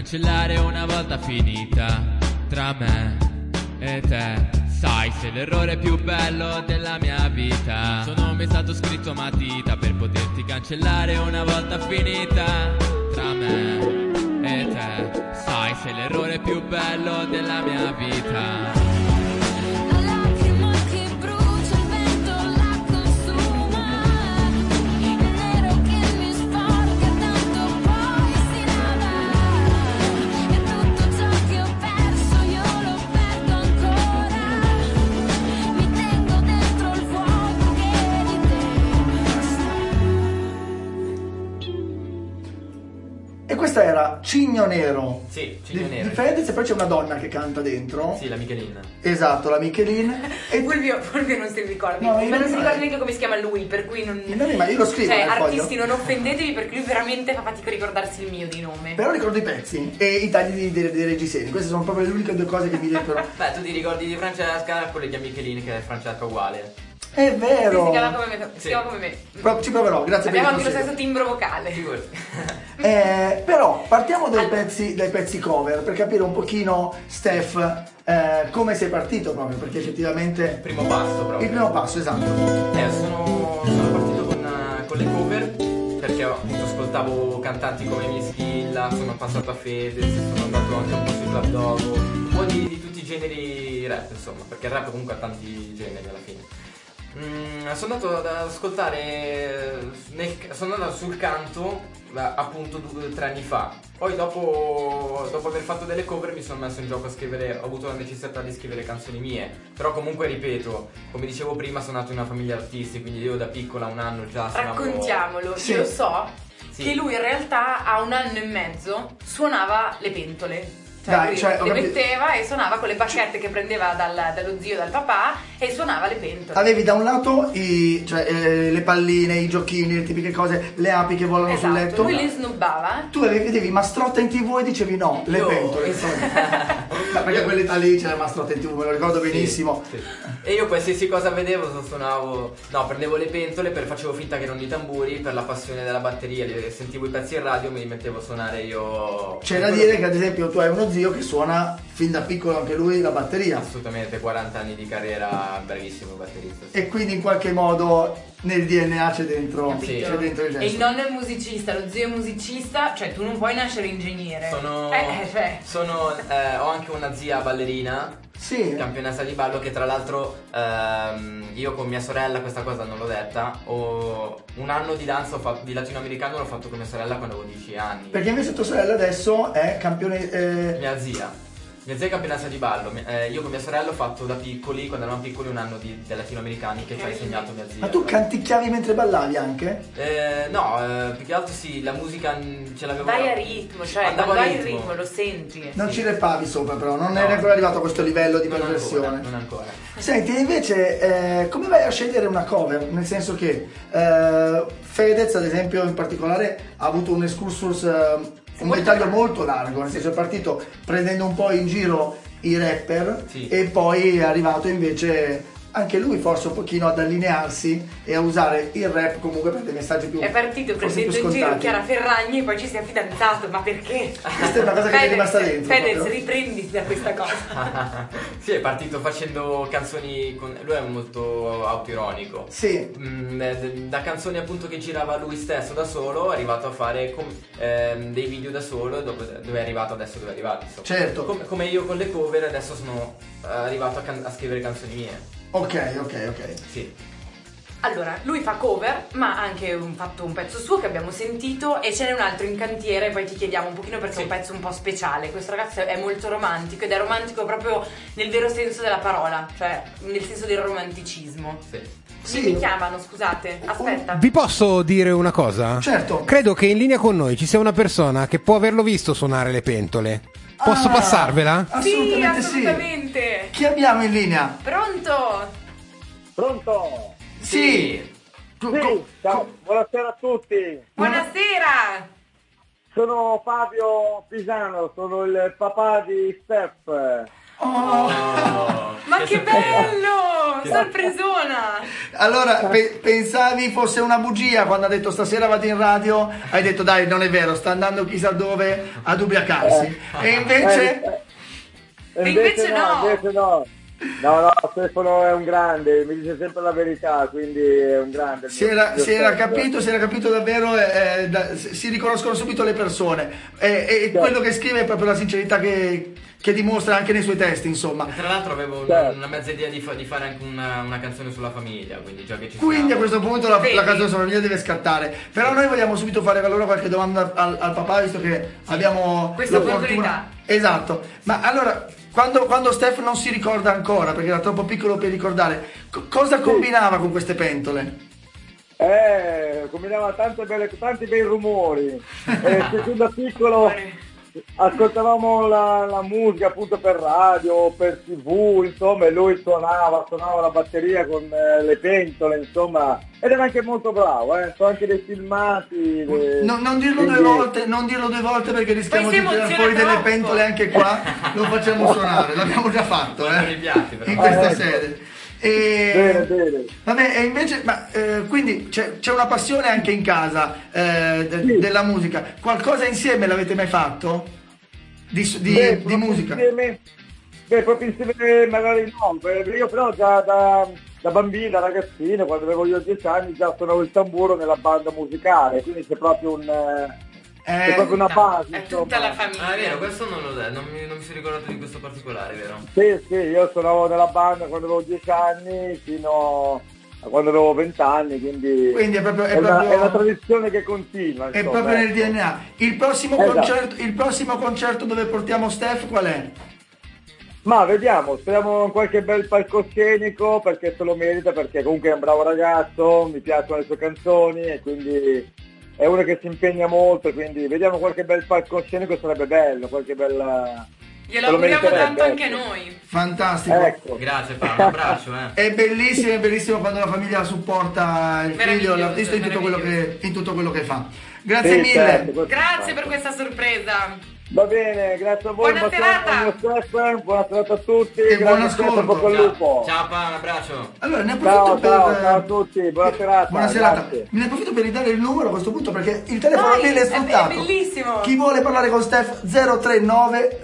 cancellare una volta finita tra me e te. Sai, sei l'errore più bello della mia vita. Sono mai stato scritto a matita per poterti cancellare una volta finita tra me e te. Sai, sei l'errore più bello della mia vita. E questa era Cigno Nero. Sì, Cigno Nero. Di Fedez, e poi c'è una donna che canta dentro. Sì, la Michelin. Esatto, la Michelin. E Fulvio non si ricordi. No, ma io non non si mai. ricorda neanche come si chiama lui, per cui non. Ma io lo scrivo Cioè, nel foglio. artisti, non offendetevi perché lui veramente fa fatica a ricordarsi il mio di nome. Però ricordo i pezzi e i tagli dei reggiseni. Queste sono proprio le uniche due cose che mi dicono. Beh, tu ti ricordi di Francesca, quello di Michelin, che è Francesca uguale. È vero. Si chiama come me. Si chiama come me. Ci proverò, grazie Abbiamo per il anche lo consiglio. stesso timbro vocale. Però partiamo dai pezzi cover per capire un pochino, Steph, come sei partito proprio, perché effettivamente Il primo passo proprio. il primo passo, esatto. Sono partito con le cover perché appunto ascoltavo cantanti come Mischilla, sono passato a Fedez, sono andato anche un po' su Club Dogo, un po' di tutti i generi rap, insomma, perché il rap comunque ha tanti generi alla fine. Sono andato ad ascoltare, sono andato sul canto appunto 2 o 3 anni fa. Poi dopo aver fatto delle cover mi sono messo in gioco a scrivere, ho avuto la necessità di scrivere canzoni mie. Però comunque ripeto, come dicevo prima, sono nato in una famiglia di artisti, quindi io da piccola, 1 anno già suonavo. Raccontiamolo, Sì. io so Sì. che lui in realtà a 1 anno e mezzo suonava le pentole. Dai, lui cioè, ho le capito. metteva e suonava con le bacchette che prendeva dallo zio, dal papà, e suonava le pentole. Avevi da un lato le palline, i giochini, le tipiche cose, le api che volano sul letto. Esatto, lui le snubbava. Tu vedevi Mastrotta in TV e dicevi no, le Io- pentole. Ma perché quell'età lì c'era Mastrotta in TV, me lo ricordo benissimo. Sì. E io qualsiasi cosa vedevo suonavo, no, prendevo le pentole, facevo finta che erano i tamburi, per la passione della batteria, sentivo i pezzi in radio, me li mettevo a suonare io. C'è da dire che ad esempio tu hai uno zio che suona fin da piccolo anche lui la batteria. Assolutamente, 40 anni di carriera, bravissimo batterista. E quindi in qualche modo nel DNA c'è dentro, Capito? c'è dentro il E il gesto. nonno è musicista, lo zio è musicista, cioè tu non puoi nascere ingegnere. Ho anche una zia ballerina, sì, campionessa di ballo, che tra l'altro io con mia sorella, questa cosa non l'ho detta, ho 1 anno di danza di latinoamericano l'ho fatto con mia sorella quando avevo 10 anni. Perché invece tua sorella adesso è campione. Mia zia è campionessa di ballo. Io con mia sorella ho fatto da piccoli, quando eravamo piccoli, 1 anno di latinoamericani che ci ha insegnato mia zia. Ma tu canticchiavi mentre ballavi anche? No, più che altro sì, la musica ce l'avevo. Vai a ritmo, cioè Andavo quando a vai il ritmo. ritmo lo senti. Non ci reppavi sopra però, non No. eri ancora arrivato a questo livello di Non perversione. ancora, non ancora. Senti, e invece come vai a scegliere una cover? Nel senso che Fedez, ad esempio, in particolare ha avuto un excursus, un dettaglio molto largo, nel senso è partito prendendo un po' in giro i rapper, Sì. e poi è arrivato invece anche lui forse un pochino ad allinearsi e a usare il rap comunque per dei messaggi più, È partito forse prendendo più in giro scontati. Chiara Ferragni e poi ci si è fidanzato, ma perché? Questa è una cosa che mi è rimasta dentro Fedez, proprio. riprenditi da questa cosa. Sì, è partito facendo canzoni lui è molto autoironico. Sì. Da canzoni appunto che girava lui stesso da solo, è arrivato a fare dei video da solo, e dove è arrivato adesso, dove è arrivato, insomma. Certo. Come io con le cover, adesso sono arrivato a scrivere canzoni mie. Ok. Sì. Allora, lui fa cover, ma ha anche fatto un pezzo suo che abbiamo sentito, e ce n'è un altro in cantiere, poi ti chiediamo un pochino perché è un pezzo un po' speciale. Questo ragazzo è molto romantico, ed è romantico proprio nel vero senso della parola, cioè nel senso del romanticismo. Sì. Mi chiamano, scusate, aspetta. Vi posso dire una cosa? Certo. Credo che in linea con noi ci sia una persona che può averlo visto suonare le pentole. Posso passarvela? Sì, Assolutamente assolutamente. Chi abbiamo in linea? Pronto? Pronto? Sì. Ciao, buonasera a tutti. Buonasera. Sono Fabio Pisano, sono il papà di Steph. Ma che bello! sorpresona! Allora, pensavi fosse una bugia quando ha detto stasera vado in radio? Hai detto dai, non è vero, sta andando chissà dove ad ubriacarsi. E invece... Invece no. No, Stefano è un grande, mi dice sempre la verità, quindi è un grande. Si era capito davvero, si riconoscono subito le persone. E quello che scrive è proprio la sincerità che dimostra anche nei suoi testi, insomma. Tra l'altro avevo una mezza idea di fare anche una canzone sulla famiglia, quindi già che ci Quindi a questo punto la canzone sulla famiglia deve scattare. Però noi vogliamo subito fare allora qualche domanda al papà, visto che abbiamo questa la opportunità. Esatto. Ma allora, quando Steph non si ricorda ancora, perché era troppo piccolo per ricordare, cosa combinava con queste pentole? Combinava tanti bei rumori. Fin da piccolo ascoltavamo la musica appunto per radio, per TV, insomma, e lui suonava la batteria con le pentole, insomma, ed era anche molto bravo, sono anche dei filmati. Non dirlo due volte perché rischiamo di tirare fuori delle pentole anche qua, lo facciamo suonare, l'abbiamo già fatto in questa sede. Bene. Vabbè, e invece, quindi c'è una passione anche in casa della musica. Qualcosa insieme l'avete mai fatto? Di musica? Proprio insieme magari no. Io però già da bambino, da ragazzino, quando avevo io 10 anni, già suonavo il tamburo nella banda musicale, quindi c'è proprio c'è proprio una base. È tutta la famiglia. Ah, è vero, questo non mi sono ricordato di questo particolare, vero? Sì, io suonavo nella banda quando avevo 10 anni fino a quando avevo 20 anni, quindi è una tradizione che continua. È proprio nel DNA. Il prossimo concerto dove portiamo Steph qual è? Ma vediamo, speriamo in qualche bel palcoscenico, perché se lo merita, perché comunque è un bravo ragazzo, mi piacciono le sue canzoni e quindi è uno che si impegna molto, quindi vediamo qualche bel palcoscenico, sarebbe bello, qualche bella... Glielo auguriamo tanto anche noi. Fantastico. Ecco. Grazie Paolo, un abbraccio. È bellissimo quando la famiglia supporta il figlio, l'artista in tutto quello che fa. Grazie mille. Certo, grazie per questa sorpresa. Va bene, grazie a voi. Buona serata. Buona serata a tutti. E buon ascolto. Ciao Paolo, un abbraccio. Allora, ne approfitto ciao a tutti, buona serata. Buona serata. Me ne approfitto per ridare il numero a questo punto, perché il telefono viene sfruttato. È bellissimo. Chi vuole parlare con Steph 039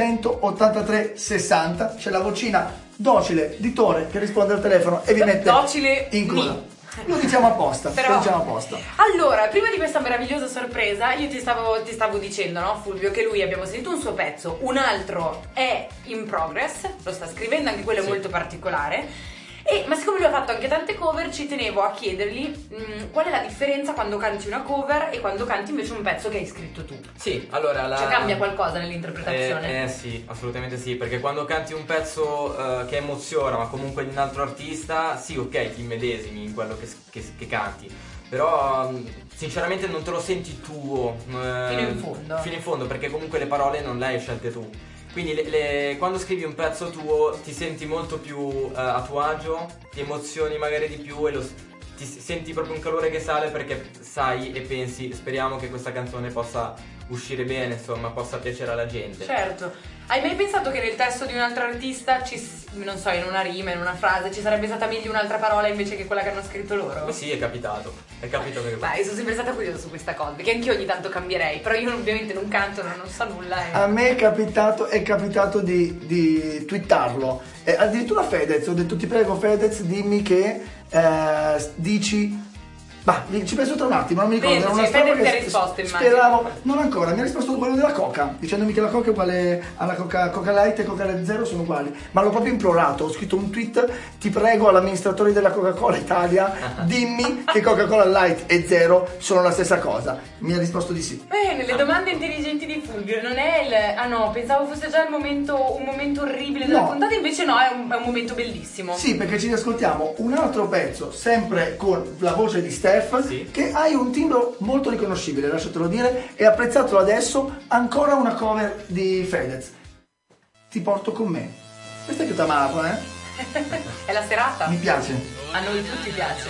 983 60. C'è la vocina docile di Tore che risponde al telefono e vi mette in coda. Lo diciamo apposta. Allora, prima di questa meravigliosa sorpresa, io ti stavo dicendo, no, Fulvio, che lui abbiamo sentito un suo pezzo, un altro è in progress, lo sta scrivendo, anche quello è molto particolare. Ma siccome lui ha fatto anche tante cover, ci tenevo a chiedergli qual è la differenza quando canti una cover e quando canti invece un pezzo che hai scritto tu. Sì, allora Cioè cambia qualcosa nell'interpretazione? Sì, assolutamente sì, perché quando canti un pezzo che emoziona, ma comunque di un altro artista, sì, ok, ti immedesimi in quello che canti, però sinceramente non te lo senti tuo fino in fondo, perché comunque le parole non le hai scelte tu. Quindi quando scrivi un pezzo tuo ti senti molto più a tuo agio, ti emozioni magari di più e ti senti proprio un calore che sale, perché sai e pensi, speriamo che questa canzone possa uscire bene, insomma, possa piacere alla gente. Certo. Hai mai pensato che nel testo di un altro artista, non so, in una rima, in una frase, ci sarebbe stata meglio un'altra parola invece che quella che hanno scritto loro? Sì, è capitato che... Beh, io sono sempre stata curiosa su questa cosa, perché anch'io ogni tanto cambierei, però io ovviamente non canto, non so nulla. A me è capitato di twittarlo. Addirittura Fedez, ho detto ti prego Fedez, dimmi che dici... Ma ci penso tra un attimo, non mi ricordo. Era una storia che risposto, speravo. Non ancora, mi ha risposto quello della Coca, dicendomi che la Coca è uguale alla Coca Light e Coca Zero sono uguali. Ma l'ho proprio implorato, ho scritto un tweet, ti prego all'amministratore della Coca-Cola Italia, dimmi che Coca-Cola Light e Zero sono la stessa cosa. Mi ha risposto di sì. Bene, le domande intelligenti di Fulvio, non è il... Ah no, pensavo fosse già un momento orribile della puntata, invece no, è un momento bellissimo. Sì, perché ci ascoltiamo un altro pezzo, sempre con la voce di Steph. Sì. Che hai un timbro molto riconoscibile, lasciatelo dire, e apprezzatelo adesso, ancora una cover di Fedez. Ti porto con me. Questa è più tamarro, È la serata. Mi piace. A noi tutti piace.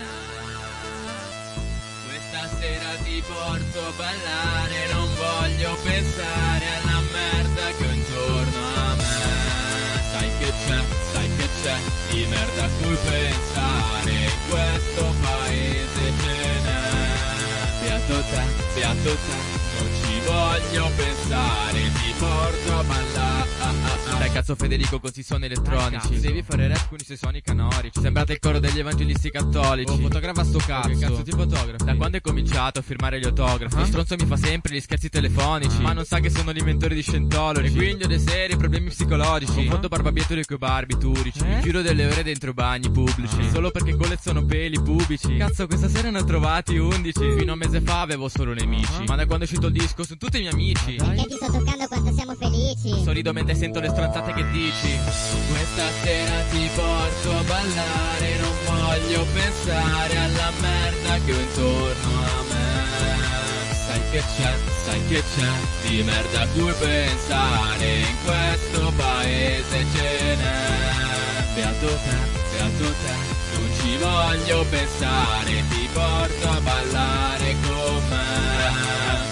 Questa sera ti porto a ballare, non voglio pensare alla merda che ho intorno a me. Sai che c'è te di merda a cui pensare, in questo paese ce n'è. Beato te, non ci voglio pensare, ti porto a ballare. Dai cazzo Federico, così suoni elettronici. Devi fare rap con i suoi suoni canorici. Sembrate il coro degli evangelisti cattolici. Oh, fotografa sto cazzo. Che cazzo ti fotografi? Da quando hai cominciato a firmare gli autografi? Lo stronzo mi fa sempre gli scherzi telefonici. Ma non sa che sono l'inventore di Scientology. E quindi ho dei seri problemi psicologici. Confondo barbabietoli coi barbiturici. Mi chiudo delle ore dentro bagni pubblici. Solo perché colleziono peli pubici. Cazzo, questa sera ne ho trovati 11. Fino a un mese fa avevo solo nemici. Ma da quando è uscito il disco sono tutti i miei amici. Perché ti sto toccando quanto siamo felici. Sorrido mentre sento le stronzate che dici. Questa sera ti porto a ballare, non voglio pensare alla merda che ho intorno a me. Sai che c'è di merda a cui pensare, in questo paese ce n'è. Beato te, non ci voglio pensare, ti porto a ballare con me.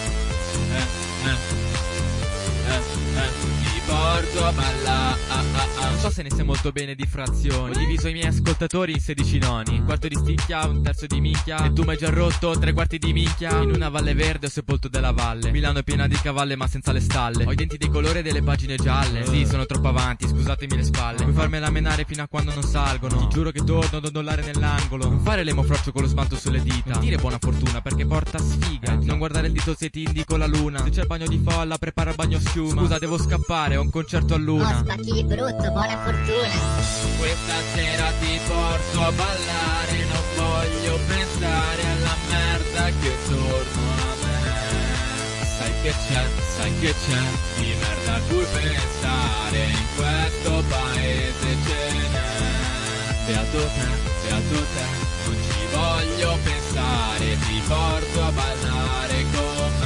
Ti porto a ballare. Non so se ne sai molto bene di frazioni. Ho diviso i miei ascoltatori in 16 noni. Un quarto di sticchia, un terzo di minchia. E tu mi hai già rotto 3 quarti di minchia. In una valle verde ho sepolto della valle. Milano è piena di cavalle ma senza le stalle. Ho i denti dei colore delle pagine gialle. Sì, sono troppo avanti, scusatemi le spalle. Puoi farmela menare fino a quando non salgono. Ti giuro che torno a dondolare nell'angolo. Non fare l'emofroccio con lo smalto sulle dita. Dire buona fortuna perché porta sfiga. Non guardare il dito se ti indico la luna. Se c'è il bagno di folla prepara il bagno schiuma. Scusa devo scappare, ho un concerto a luna. Oh, spacchi di brutto, buona fortuna. Questa sera ti porto a ballare, non voglio pensare alla merda che è intorno a me. Sai che c'è di merda a cui pensare, in questo paese ce n'è. Beato te, non ci voglio pensare, ti porto a ballare con me.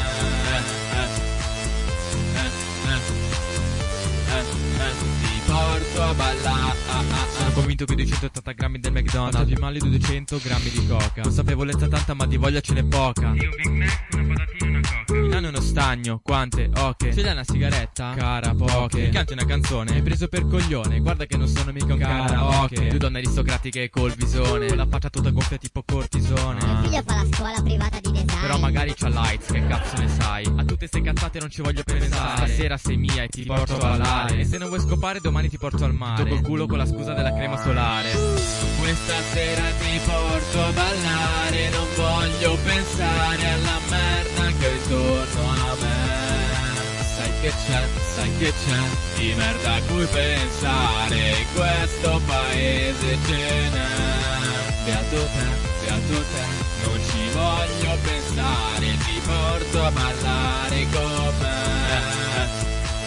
Ti porto a ballare. Sono convinto che 280 grammi del McDonald's più male di 200 grammi di coca. Consapevolezza tanta ma di voglia ce n'è poca. Io un Big Mac, una patatina e una coca. Milano è uno stagno, quante? Ok. Ce l'hai una sigaretta? Cara, poche. Canti una canzone? Hai preso per coglione? Guarda che non sono mica un karaoke. Due donne aristocratiche col visone, con la faccia tutta gonfia tipo cortisone. Mio figlio fa la scuola privata di design. Però magari c'ha lights, che cazzo ne sai? A tutte ste cazzate non ci voglio pensare. Stasera sei mia e ti porto a ballare. E se non vuoi scopare domani ti porto al mare. Tocco il culo con la scusa della crema solare. Questa sera ti porto a ballare, non voglio pensare alla merda che ho intorno a me. Sai che c'è di merda a cui pensare, in questo paese ce n'è. Beato te, non ci voglio pensare, ti porto a ballare con me.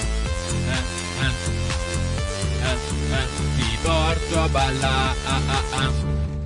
Ti porto a ballare.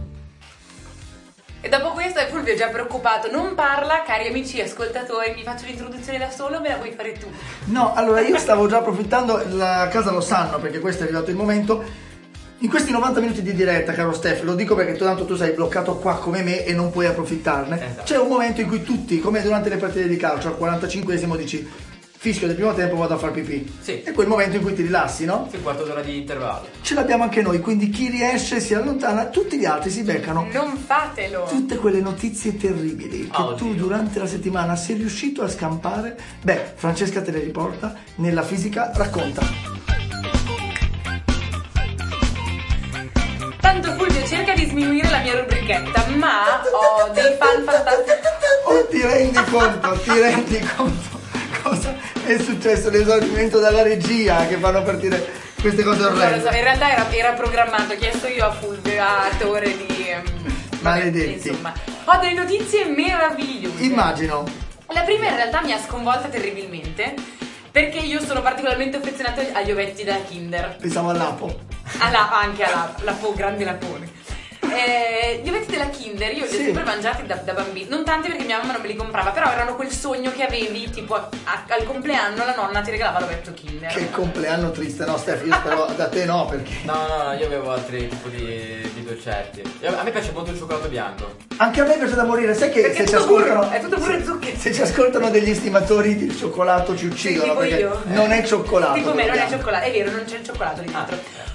E dopo questo Fulvio è già preoccupato. Non parla, cari amici ascoltatori, mi faccio l'introduzione da solo, me la vuoi fare tu? No, allora io stavo già approfittando, la casa lo sanno perché questo è arrivato il momento. In questi 90 minuti di diretta, caro Steph, lo dico perché tanto tu sei bloccato qua come me e non puoi approfittarne. Esatto. C'è un momento in cui tutti, come durante le partite di calcio, al 45esimo dici fischio del primo tempo, vado a far pipì. Sì. È quel momento in cui ti rilassi, no? Sì, un quarto d'ora di intervallo. Ce l'abbiamo anche noi, quindi chi riesce si allontana, tutti gli altri si beccano Non fatelo! tutte quelle notizie terribili che tu durante la settimana sei riuscito a scampare. Beh, Francesca te le riporta nella fisica racconta. Tanto Fulvio cerca di sminuire la mia rubrichetta, ma ho dei fan fantastici. Oh, ti rendi conto cosa è successo? L'esaurimento dalla regia che fanno partire queste cose Non lo orrende. so, in realtà era programmato, ho chiesto io a Fulvio, a attore di... Maledetti. Insomma, ho delle notizie meravigliose. Immagino. La prima in realtà mi ha sconvolta terribilmente, perché io sono particolarmente affezionato agli ovetti da Kinder. Pensavo all'apo. Anche all'apo, grande lapone. Gli ovetti della Kinder io li ho sempre mangiati da bambino, non tanti perché mia mamma non me li comprava, però erano quel sogno che avevi, tipo al compleanno la nonna ti regalava l'ovetto Kinder. Che compleanno triste, no Steph? Io spero da te no, perché No, io avevo altri tipi di dolcetti. A me piace molto il cioccolato bianco. anche a me piace da morire. Sai che Perché se è ci tutto ascoltano, burro, è tutto burro e zucchero. se ci ascoltano degli estimatori di cioccolato ci uccidono, tipo perché io. non è cioccolato. Tipo me non è bianco. cioccolato, è vero, non c'è il cioccolato lì dentro.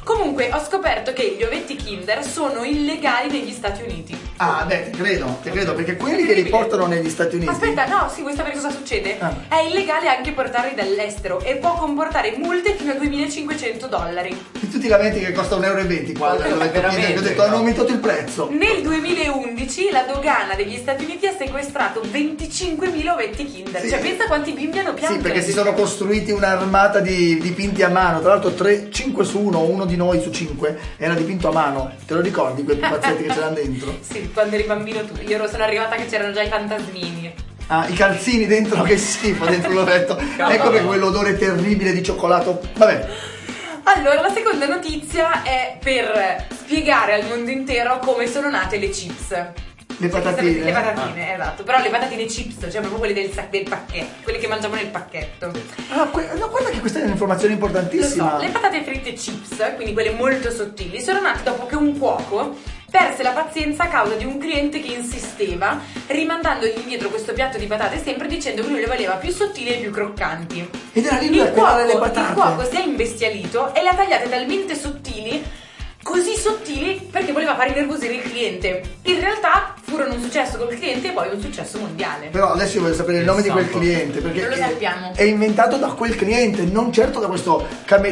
Comunque ho scoperto che gli ovetti Kinder sono illegali negli Stati Uniti. Ah, beh, ti credo, perché quelli che li portano negli Stati Uniti. Aspetta, no, sì, vuoi sapere cosa succede? È illegale anche portarli dall'estero e può comportare multe fino a $2.500. E tu ti lamenti che costa €1,20 qua, veramente. ho detto hanno aumentato il prezzo. Nel 2011 la dogana degli Stati Uniti ha sequestrato 25.000 ovetti Kinder. Sì. Cioè pensa quanti bimbi hanno pianto. Sì, perché si sono costruiti un'armata di dipinti a mano. Tra l'altro 5 su 1, uno di noi su 5 era dipinto a mano. Te lo ricordi quei pupazzetti che c'erano dentro? Sì, quando eri bambino tu. Io sono arrivata che c'erano già i fantasmini. Ah, i calzini dentro, che schifo, dentro l'ovetto. Ecco perché quell'odore terribile di cioccolato. Vabbè. Allora, la seconda notizia è per spiegare al mondo intero come sono nate le chips. Le patatine. Le patatine, esatto. Però le patatine chips, cioè proprio quelle del pacchetto, quelle che mangiamo nel pacchetto. Ah, no, guarda che questa è un'informazione importantissima. Lo so, le patate fritte chips, quindi quelle molto sottili, sono nate dopo che un cuoco perse la pazienza a causa di un cliente che insisteva, rimandandogli indietro questo piatto di patate sempre dicendo che lui le voleva più sottili e più croccanti. Ed era lì a pelare le patate. Il cuoco si è imbestialito e le ha tagliate talmente sottili, così sottili, perché voleva far innervosire il cliente. In realtà furono un successo col cliente e poi un successo mondiale. Però adesso io voglio sapere il nome di quel cliente, perché non lo sappiamo. È inventato da quel cliente, non certo da questo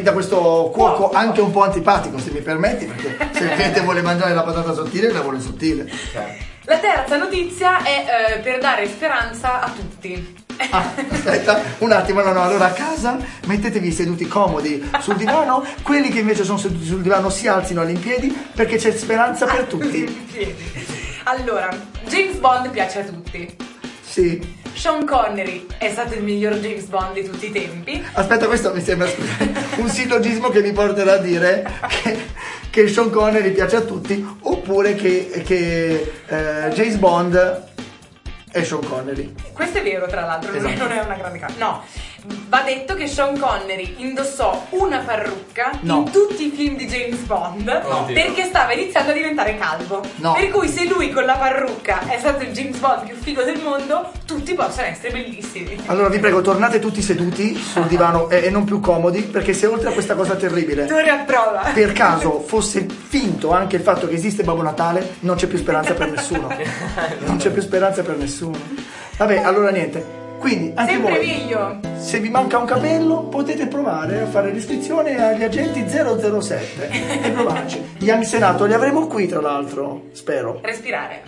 cuoco anche un po' antipatico, se mi permetti, perché se il cliente vuole mangiare la patata sottile, la vuole sottile. La terza notizia è per dare speranza a tutti. Aspetta un attimo, no, allora a casa mettetevi seduti comodi sul divano, quelli che invece sono seduti sul divano si alzino all'impiedi perché c'è speranza per tutti. Allora, James Bond piace a tutti. Sì. Sean Connery è stato il miglior James Bond di tutti i tempi. Aspetta, questo mi sembra un sillogismo che mi porterà a dire che Sean Connery piace a tutti, oppure che James Bond è Sean Connery. Questo è vero, tra l'altro, Esatto. non è una grande cosa. No, va detto che Sean Connery indossò una parrucca in tutti i film di James Bond perché stava iniziando a diventare calvo. No. Per cui se lui con la parrucca è stato il James Bond più figo del mondo, tutti possono essere bellissimi. Allora vi prego, tornate tutti seduti sul divano e non più comodi, perché se oltre a questa cosa terribile Torre a prova. per caso fosse finto anche il fatto che esiste Babbo Natale, non c'è più speranza per nessuno. Non c'è più speranza per nessuno. Vabbè, allora niente. Quindi anche Sempre voi, meglio. se vi manca un capello, potete provare a fare l'iscrizione agli agenti 007 e provarci. Young Senato li avremo qui, tra l'altro, spero. Respirare.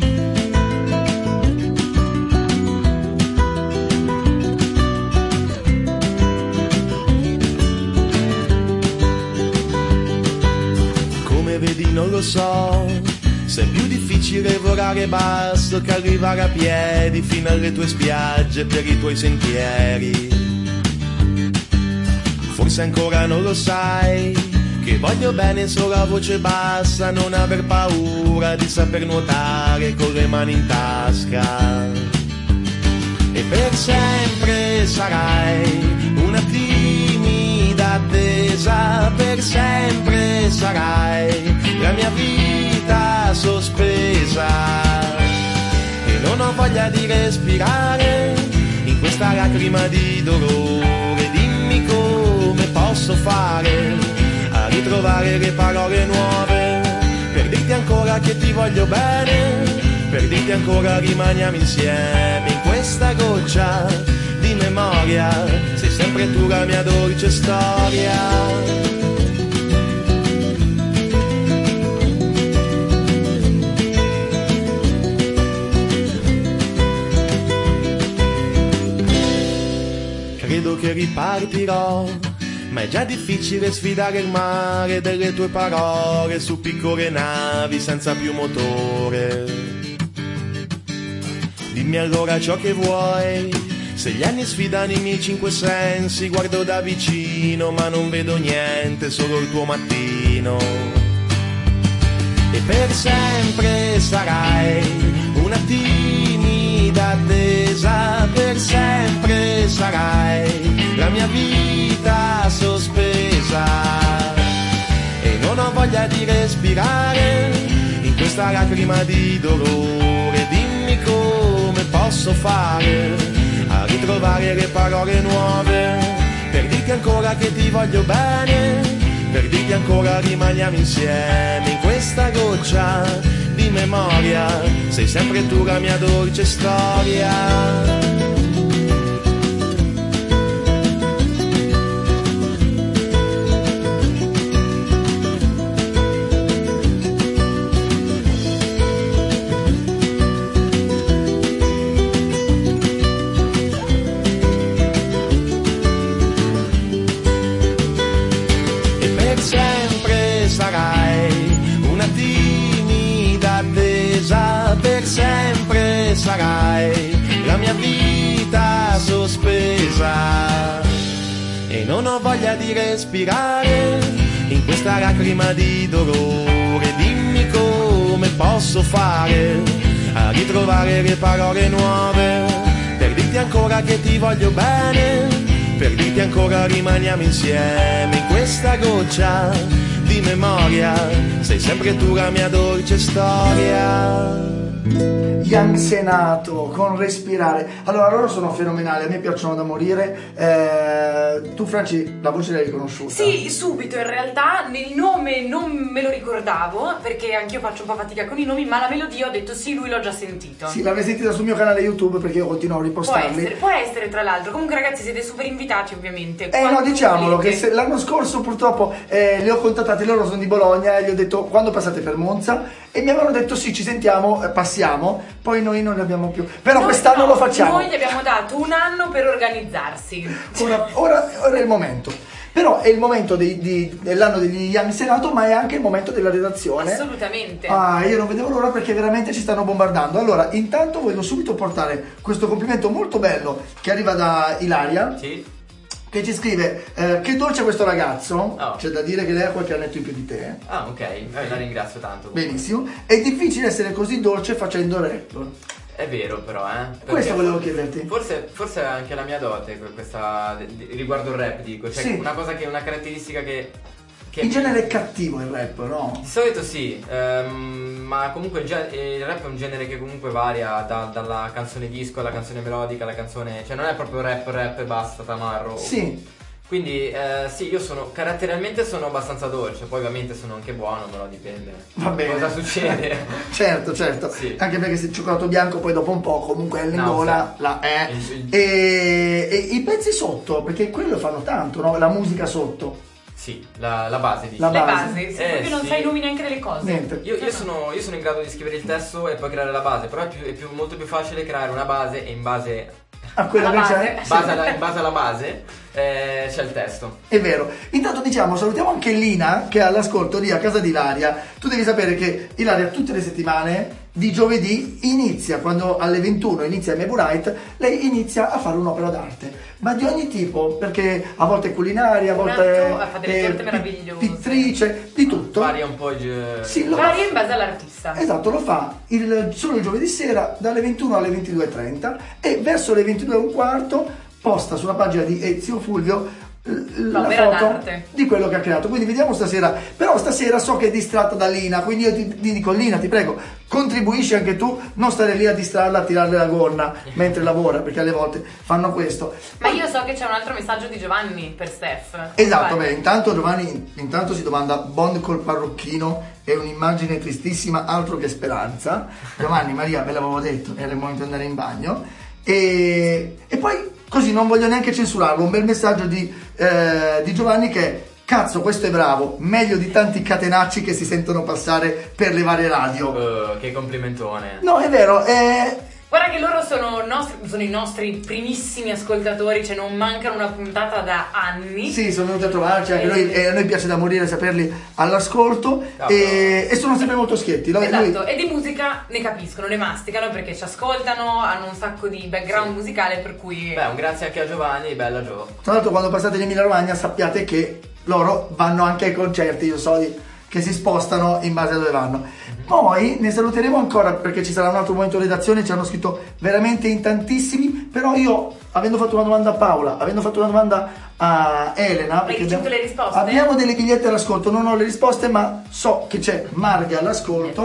Come vedi non lo so, se è più difficile volare basso che arrivare a piedi fino alle tue spiagge per i tuoi sentieri. Forse ancora non lo sai, che voglio bene solo a voce bassa, non aver paura di saper nuotare con le mani in tasca. E per sempre sarai una timida attesa, per sempre sarai la mia vita sospesa. E non ho voglia di respirare in questa lacrima di dolore. Dimmi come posso fare a ritrovare le parole nuove, per dirti ancora che ti voglio bene, per dirti ancora rimaniamo insieme in questa goccia di memoria. Sei sempre tu la mia dolce storia. Credo che ripartirò, ma è già difficile sfidare il mare delle tue parole su piccole navi senza più motore. Dimmi allora ciò che vuoi, se gli anni sfidano i miei cinque sensi, guardo da vicino ma non vedo niente, solo il tuo mattino. E per sempre sarai una timida attesa, per sempre sarai la mia vita sospesa. E non ho voglia di respirare in questa lacrima di dolore. Dimmi come posso fare a ritrovare le parole nuove, per dirti ancora che ti voglio bene, per dirti ancora rimaniamo insieme in questa goccia di memoria, sei sempre tu la mia dolce storia. Sarai la mia vita sospesa e non ho voglia di respirare in questa lacrima di dolore. Dimmi come posso fare a ritrovare le parole nuove per dirti ancora che ti voglio bene, per dirti ancora rimaniamo insieme in questa goccia di memoria, sei sempre tu la mia dolce storia. Young Senato con Respirare. Allora, loro sono fenomenali, a me piacciono da morire. Tu Franci, la voce l'hai riconosciuta? Sì, subito. In realtà il nome non me lo ricordavo, perché anch'io faccio un po' fatica con i nomi, ma la melodia ho detto sì, lui l'ho già sentito. Sì, l'avrei sentita sul mio canale YouTube perché io continuo a ripostarli. Può essere tra l'altro. Comunque ragazzi, siete super invitati ovviamente. No, diciamolo che l'anno scorso purtroppo li ho contattati, loro sono di Bologna e gli ho detto quando passate per Monza e mi avevano detto sì, ci sentiamo, passiamo. Poi noi non ne abbiamo più. Però quest'anno lo facciamo. Noi gli abbiamo dato un anno per organizzarsi. Ora è il momento. Però è il momento dell'anno degli Young Senato, ma è anche il momento della redazione. Assolutamente. Io non vedevo l'ora perché veramente ci stanno bombardando. Allora, intanto voglio subito portare questo complimento molto bello che arriva da Ilaria. Sì. Che ci scrive che dolce questo ragazzo. C'è da dire che lei ha qualche annetto in più di te. Ah, ok, la ringrazio tanto. Benissimo. È difficile essere così dolce facendo rap. È vero però, Questo volevo chiederti. Forse è anche la mia dote questa riguardo il rap, dico. Cioè, sì. una caratteristica che in genere è cattivo il rap, no? Di solito sì, ma comunque il rap è un genere che comunque varia dalla canzone disco alla canzone melodica alla canzone, cioè non è proprio rap e basta, tamarro. Sì. Quindi sì, io caratterialmente sono abbastanza dolce, poi ovviamente sono anche buono, però dipende. Va bene. Cosa succede. certo. Sì. Anche perché se il cioccolato bianco poi dopo un po' comunque è in gola, E i pezzi sotto, perché quello fanno tanto, no? La musica sotto. Sì, la base dici. Le basi, sì, proprio non sì. sai i nomi neanche delle cose. Niente. Io sono in grado di scrivere il testo e poi creare la base, però è molto più facile creare una base e in base a quello che c'è. In base alla base c'è il testo. È vero. Intanto salutiamo anche Lina che è all'ascolto lì a casa di Ilaria. Tu devi sapere che Ilaria tutte le settimane di giovedì inizia, quando alle 21 inizia Emme Bright, lei inizia a fare un'opera d'arte, ma di ogni tipo, perché a volte è culinaria, a volte fa delle torte meravigliose, pittrice, di tutto. Varia un po' varia in base all'artista. Esatto, lo fa solo il giovedì sera dalle 21 alle 22:30 e verso le 22:15 posta sulla pagina di Ezio Fulvio la foto d'arte di quello che ha creato. Quindi vediamo stasera. Però stasera so che è distratta da Lina, quindi io ti dico Lina, ti prego, contribuisci anche tu, non stare lì a distrarla, a tirarle la gonna mentre lavora, perché alle volte fanno questo. Ma io so che c'è un altro messaggio di Giovanni per Steph. Esatto, intanto Giovanni si domanda Bond col parrucchino è un'immagine tristissima, altro che speranza. Giovanni, Maria, ve l'avevo detto, era il momento di andare in bagno. E poi così non voglio neanche censurarlo, un bel messaggio di Giovanni che cazzo, questo è bravo, meglio di tanti catenacci che si sentono passare per le varie radio. Che complimentone. No, è vero, Guarda che loro sono i nostri primissimi ascoltatori, cioè non mancano una puntata da anni. Sì, sono venuti a trovarci, anche a noi piace da morire saperli all'ascolto e sono sempre molto schietti. Esatto, e di musica ne capiscono, ne masticano perché ci ascoltano, hanno un sacco di background musicale per cui... un grazie anche a Giovanni, bella Gio. Tra l'altro quando passate in Emilia Romagna sappiate che loro vanno anche ai concerti, io so che si spostano in base a dove vanno. Poi ne saluteremo ancora perché ci sarà un altro momento di redazione, ci hanno scritto veramente in tantissimi, però io, avendo fatto una domanda a Paola, avendo fatto una domanda a Elena, hai ricevuto le risposte? Abbiamo delle bigliette all'ascolto, non ho le risposte ma so che c'è Marga all'ascolto,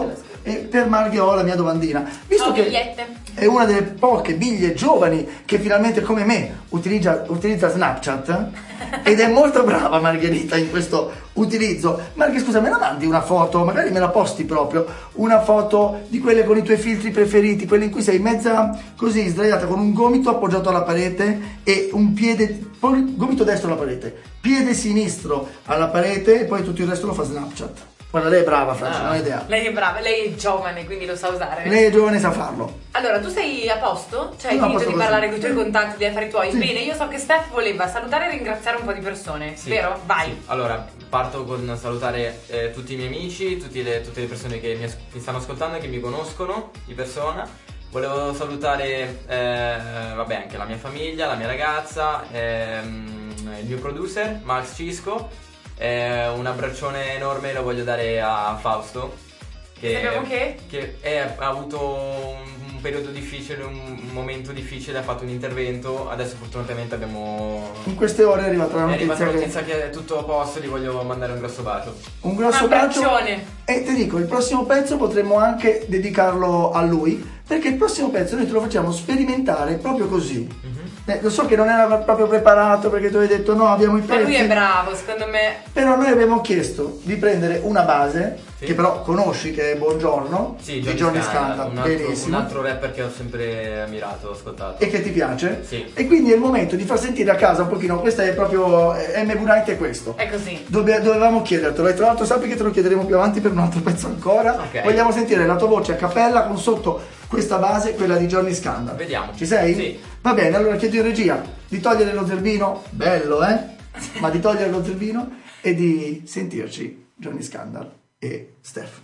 E per Marghe la mia domandina, visto che bigliette. è una delle poche biglie giovani che finalmente come me utilizza Snapchat ed è molto brava Margherita in questo utilizzo. Marghe, scusa, me la mandi una foto, magari me la posti proprio, una foto di quelle con i tuoi filtri preferiti, quelle in cui sei mezza così sdraiata con un gomito appoggiato alla parete e un piede, gomito destro alla parete, piede sinistro alla parete e poi tutto il resto lo fa Snapchat. Guarda, lei è brava, Francia, non hai idea. Lei è brava, lei è giovane, quindi lo sa usare. Lei è giovane e sa farlo. Allora, tu sei a posto? Cioè, hai Sono a finito posto di così. parlare con i tuoi contatti, di affari tuoi? Sì. Bene, io so che Steph voleva salutare e ringraziare un po' di persone, Sì. vero? Vai. Sì. Allora, parto con salutare tutti i miei amici, tutte le persone che mi stanno ascoltando e che mi conoscono di persona. Volevo salutare anche la mia famiglia, la mia ragazza, il mio producer Max Cisco. Un abbraccione enorme lo voglio dare a Fausto Sappiamo che ha avuto un periodo difficile, un momento difficile, ha fatto un intervento. Adesso fortunatamente abbiamo... In queste ore è arrivata la È arrivata notizia, la notizia che è tutto a posto, gli voglio mandare un grosso bacio. un grosso Un bacio. abbraccione. E ti dico, il prossimo pezzo potremmo anche dedicarlo a lui, perché il prossimo pezzo noi te lo facciamo sperimentare proprio così. Lo so che non era proprio preparato perché tu hai detto no, abbiamo i Ma lui è pezzi. bravo, secondo me. Però noi abbiamo chiesto di prendere una base, che però conosci, che è Buongiorno, Sì, di Johnny Scandal, un benissimo, altro rapper che ho sempre ammirato, ascoltato. e che ti piace. Sì. E quindi è il momento di far sentire a casa un pochino, questa è proprio MV Night è questo. È così. Dovevamo chiedertelo, e tra l'altro sappi che te lo chiederemo più avanti per un altro pezzo ancora. Ok. Vogliamo sentire la tua voce a cappella con sotto questa base, quella di Johnny Scandal. Vediamo. Ci sei? Sì. Va bene, allora chiedo in regia di togliere lo zerbino, bello ma di togliere lo zerbino e di sentirci Johnny Scandal e Steph.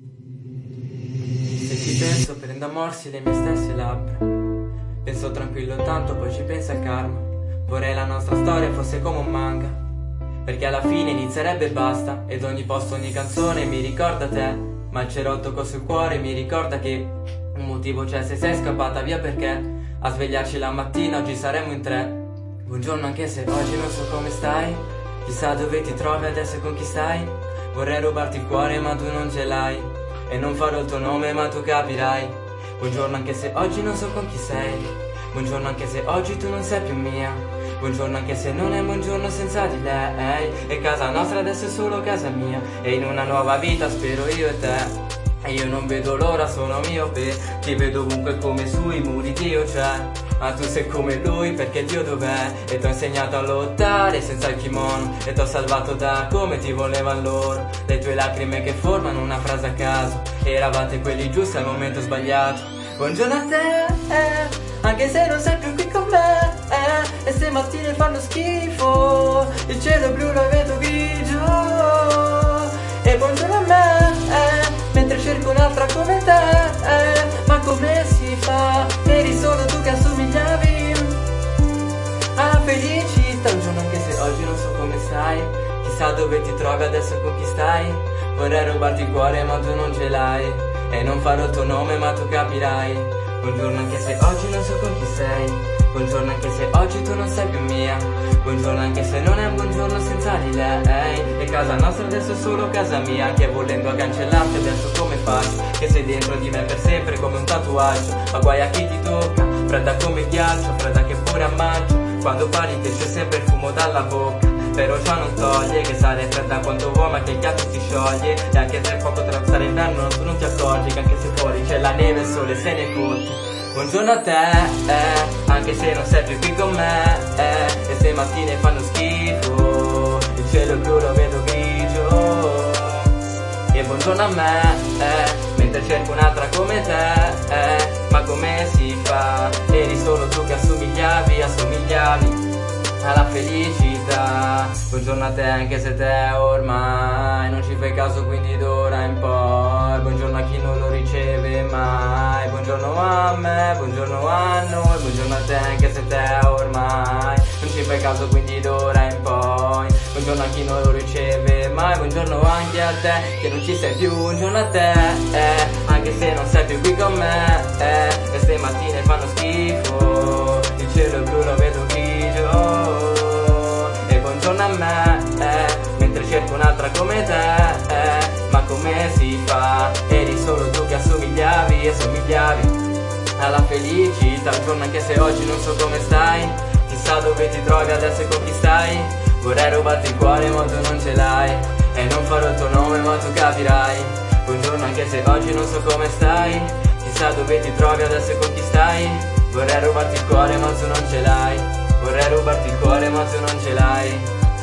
Se ci penso prendo a morsi le mie stesse labbra. Penso tranquillo tanto, poi ci pensa il karma. Vorrei la nostra storia fosse come un manga, perché alla fine inizierebbe e basta. Ed ogni posto, ogni canzone mi ricorda te. Ma il cerotto sul cuore mi ricorda che un motivo c'è se sei scappata via, perché a svegliarci la mattina oggi saremo in 3. Buongiorno anche se oggi non so come stai. Chissà dove ti trovi adesso e con chi stai. Vorrei rubarti il cuore ma tu non ce l'hai, e non farò il tuo nome ma tu capirai. Buongiorno anche se oggi non so con chi sei. Buongiorno anche se oggi tu non sei più mia. Buongiorno anche se non è buongiorno senza di lei. E casa nostra adesso è solo casa mia. E in una nuova vita spero io e te. E io non vedo l'ora, sono miope. Ti vedo ovunque come sui muri Dio c'è. Ma tu sei come lui perché Dio dov'è? E t'ho insegnato a lottare senza il kimono. E t'ho salvato da come ti volevano loro. Le tue lacrime che formano una frase a caso. Eravate quelli giusti al momento sbagliato. Buongiorno a te, anche se non sei più qui con me, e se mattine fanno schifo, il cielo blu lo vedo grigio. E buongiorno a me, mentre cerco un'altra come te, ma come si fa? Eri solo tu che assomigliavi alla felicità. Un giorno anche se oggi non so come stai. Chissà dove ti trovi adesso con chi stai. Vorrei rubarti il cuore ma tu non ce l'hai, e non farò il tuo nome ma tu capirai. Buongiorno anche se oggi non so con chi sei. Buongiorno anche se oggi tu non sei più mia. Buongiorno anche se non è un buongiorno senza di lei. E casa nostra adesso è solo casa mia. Che volendo cancellarti adesso come fai? Che sei dentro di me per sempre come un tatuaggio. Ma guai a chi ti tocca, fredda come il ghiaccio, fredda che pure a maggio. Quando parli ti c'è sempre il fumo dalla bocca. Però ciò non toglie che sarai fredda quanto vuoi ma che il ghiaccio si scioglie. E anche se è poco traversare l'inverno tu non ti accorgi che anche se fuori c'è la neve e il sole se ne fotte. Buongiorno a te, anche se non sei più qui con me, e se mattine fanno schifo, il cielo blu lo vedo grigio. E buongiorno a me, mentre cerco un'altra come te, ma come si fa? Eri solo tu che assomigliavi alla felicità. Buongiorno a te anche se te ormai non ci fai caso, quindi d'ora in poi. Buongiorno a chi non lo riceve mai. Buongiorno a me, buongiorno a noi. Buongiorno a te anche se te ormai non ci fai caso, quindi d'ora in poi. Buongiorno a chi non lo riceve mai. Buongiorno anche a te che non ci sei più. Buongiorno a te, anche se non sei più qui con me, e ste mattine fanno schifo, il cielo blu lo vedo grigio. E buongiorno a me, mentre cerco un'altra come te, ma come si fa? Eri solo tu che che somigliavi alla felicità. Un giorno anche se oggi non so come stai, chissà dove ti trovi adesso e con chi stai. Vorrei rubarti il cuore ma tu non ce l'hai, e non farò il tuo nome ma tu capirai. Buongiorno anche se oggi non so come stai, chissà dove ti trovi adesso e con chi stai. Vorrei rubarti il cuore ma tu non ce l'hai, vorrei rubarti il cuore ma tu non ce l'hai.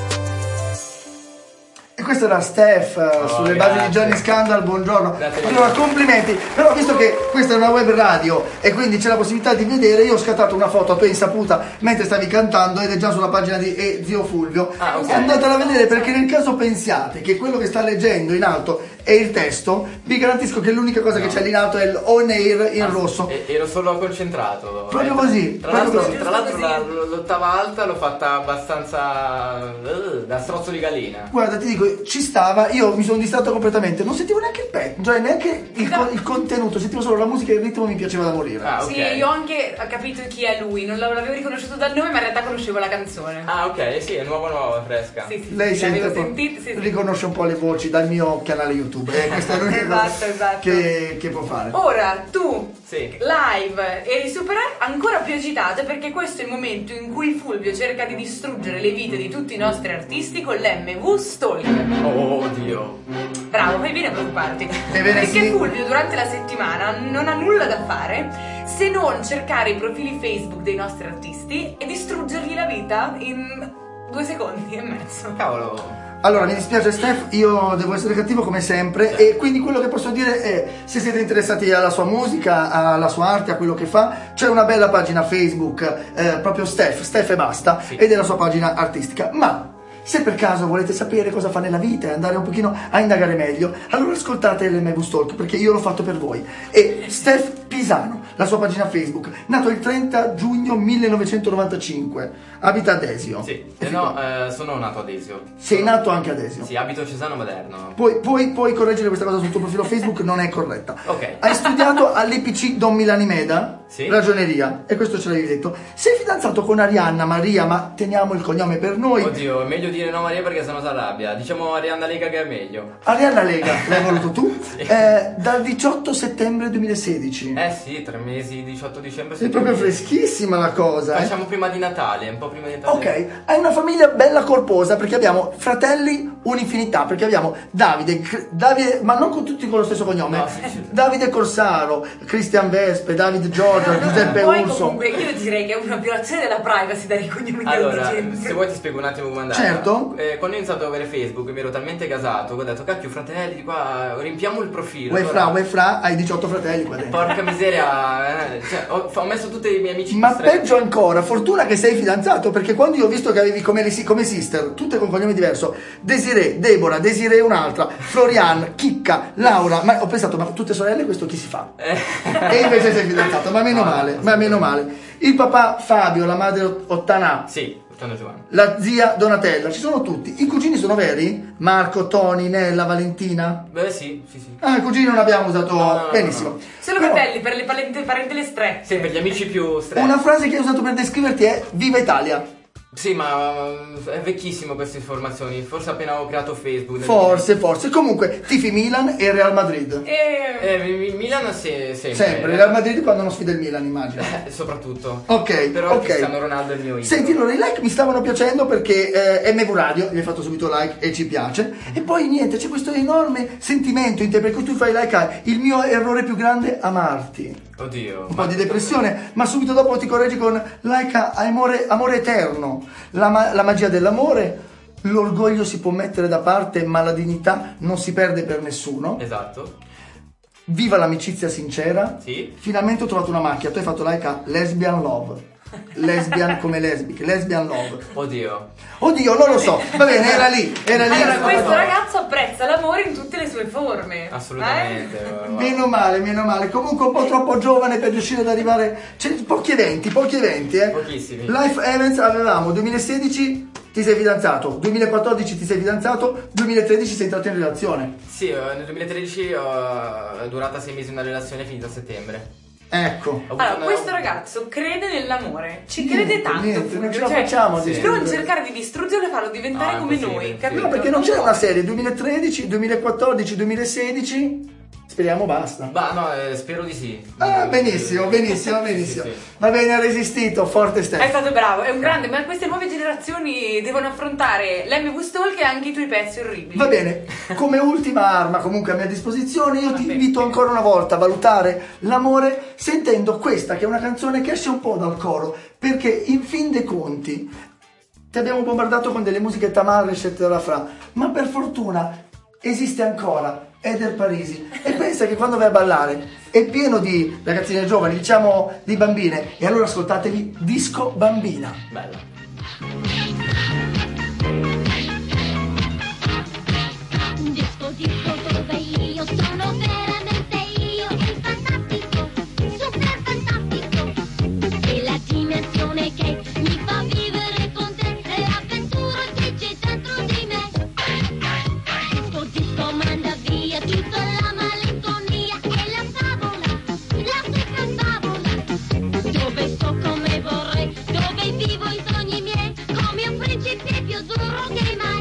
E questo era Steph sulle basi di Gianni Scandal, buongiorno. Allora, complimenti. Però visto che questa è una web radio e quindi c'è la possibilità di vedere, io ho scattato una foto a tua insaputa mentre stavi cantando ed è già sulla pagina di Zio Fulvio. Ok. Andatela a vedere, perché nel caso pensiate che quello che sta leggendo in alto è il testo, vi garantisco che l'unica cosa che c'è lì in alto è il on air in rosso. Ero solo concentrato. Proprio così. Tra l'altro l'ottava alta l'ho fatta abbastanza da strozzo di gallina. Guarda, ti dico, ci stava, io mi sono distratto completamente, non sentivo neanche il pezzo, cioè neanche il contenuto, sentivo solo la musica e il ritmo, mi piaceva da morire. Sì, io ho anche capito chi è lui, non l'avevo riconosciuto dal nome, ma in realtà conoscevo la canzone. Ah, ok, sì, è nuova, fresca. Sì, Lei sente l'avevo sentita, sì. riconosce un po' le voci dal mio canale YouTube, questa è l'unica cosa Esatto. che può fare. Ora tu Sì. live eri super ancora più agitato, perché questo è il momento in cui Fulvio cerca di distruggere le vite di tutti i nostri artisti con l'MV Stalker. Oh Dio. Bravo, fai bene a preoccuparti. Ebbene Perché sì. Fulvio durante la settimana non ha nulla da fare se non cercare i profili Facebook dei nostri artisti e distruggergli la vita in 2 secondi e mezzo. Cavolo. Allora, mi dispiace Steph, io devo essere cattivo come sempre, e quindi quello che posso dire è, se siete interessati alla sua musica, alla sua arte, a quello che fa, c'è una bella pagina Facebook, proprio Steph e basta, ed è la sua pagina artistica. Ma se per caso volete sapere cosa fa nella vita e andare un pochino a indagare meglio, allora ascoltate l'MV Stalk, perché io l'ho fatto per voi. E Steph Pisano, la sua pagina Facebook, nato il 30 giugno 1995, abita ad Desio. Sì, sono nato ad Esio. Sei nato anche ad Desio. Sì, abito a Cesano Maderno. Puoi correggere questa cosa sul tuo profilo Facebook, non è corretta. Ok. Hai studiato all'IPC Don Milani Meda, Sì. ragioneria, e questo ce l'avevi detto. Sei fidanzato con Arianna Maria, ma teniamo il cognome per noi. Oddio, è meglio dire no Maria perché sennò si arrabbia. Diciamo Arianna Lega che è meglio. Arianna Lega, l'hai voluto tu? Dal 18 settembre 2016. Sì, 3 mesi, 18 dicembre. È proprio freschissima la cosa. Facciamo prima di Natale, un po' prima di Natale. Ok, hai una famiglia bella corposa, perché abbiamo fratelli un'infinità, perché abbiamo Davide, ma non con tutti con lo stesso cognome. No, sì. Davide Corsaro, Cristian Vespe, Davide Giorgio, Giuseppe Poi Urso. comunque io direi che è una violazione della privacy dare i cognomi Allora, di gente. se vuoi ti spiego un attimo come andare. Certo. Quando ho iniziato ad avere Facebook mi ero talmente gasato che ho detto cacchio fratelli di qua, riempiamo il profilo. Vuoi fra, hai 18 fratelli qua dentro. Porca miseria, cioè, ho messo tutti i miei amici Ma più stretti. peggio ancora, fortuna che sei fidanzato, perché quando io ho visto che avevi come sister, tutte con cognome diverso, Desiree, Deborah, Desiree un'altra, Florian, Chicca, Laura, ma ho pensato, ma tutte sorelle questo chi si fa? E invece sei fidanzato, ma meno male. Il papà Fabio, la madre Ottana. Sì, Ottana Giovanni. La zia Donatella, ci sono tutti. I cugini sono veri? Marco, Toni, Nella, Valentina? Beh sì. Ah, i cugini non abbiamo usato benissimo. No. Solo capelli per le parentele strette. Sì, per gli amici più stretti. Una frase che hai usato per descriverti è Viva Italia. Sì, ma è vecchissimo queste informazioni. Forse appena ho creato Facebook. Forse. Comunque, tifi Milan e Real Madrid. Milan sempre. Sempre, Real Madrid quando non sfida il Milan, immagino. Soprattutto. Ok, Però ok. Cristiano Ronaldo è il mio idolo. Senti, allora i like mi stavano piacendo perché MV Radio, gli hai fatto subito like e ci piace. E poi niente, c'è questo enorme sentimento in te, per cui tu fai like a il mio errore più grande, amarti. Oddio. Un po' di depressione, ma subito dopo ti correggi con like a amore eterno. La magia dell'amore, l'orgoglio si può mettere da parte, ma la dignità non si perde per nessuno. Esatto. Viva l'amicizia sincera. Sì. Finalmente ho trovato una macchia, tu hai fatto like a lesbian love. Lesbian come lesbiche, lesbian love. Oddio, non lo so. Va bene, era lì. Allora, questo ragazzo apprezza l'amore in tutte le sue forme. Assolutamente. Meno male. Comunque un po' troppo giovane per riuscire ad arrivare. C'è pochi eventi. Pochissimi. Life Events avevamo 2016 ti sei fidanzato, 2014 ti sei fidanzato, 2013 sei entrato in relazione. Sì, nel 2013 è durata 6 mesi una relazione finita a settembre. Ecco. Allora, questo ragazzo crede nell'amore, ci crede tanto. Non ce la facciamo a non distruggere. cercare di distruggerlo e farlo diventare come noi, capito? No, perché non c'è una serie 2013, 2014, 2016. Speriamo basta. Spero di sì. Benissimo. Sì. Va bene, ha resistito, forte Steph. È stato bravo, è un grande, ma queste nuove generazioni devono affrontare l'MV Stalk e anche i tuoi pezzi orribili. Va bene, come ultima arma comunque a mia disposizione, io ti invito ancora una volta a valutare l'amore sentendo questa, che è una canzone che esce un po' dal coro, perché in fin dei conti ti abbiamo bombardato con delle musiche tamarre scelte dalla Fra, ma per fortuna esiste ancora Eder Parisi, e pensa che quando vai a ballare è pieno di ragazzine giovani, diciamo di bambine, e allora ascoltatevi Disco Bambina. Bella. Disco dove io sono veramente io, il fantastico, super fantastico, e la dimensione che mi fa vivere con te, e l'avventura che c'è dentro di me. Disco manda via tutta la malinconia e la favola, la super favola, dove sto come vorrei, dove vivo i sogni miei, come un principe più azzurro che mai.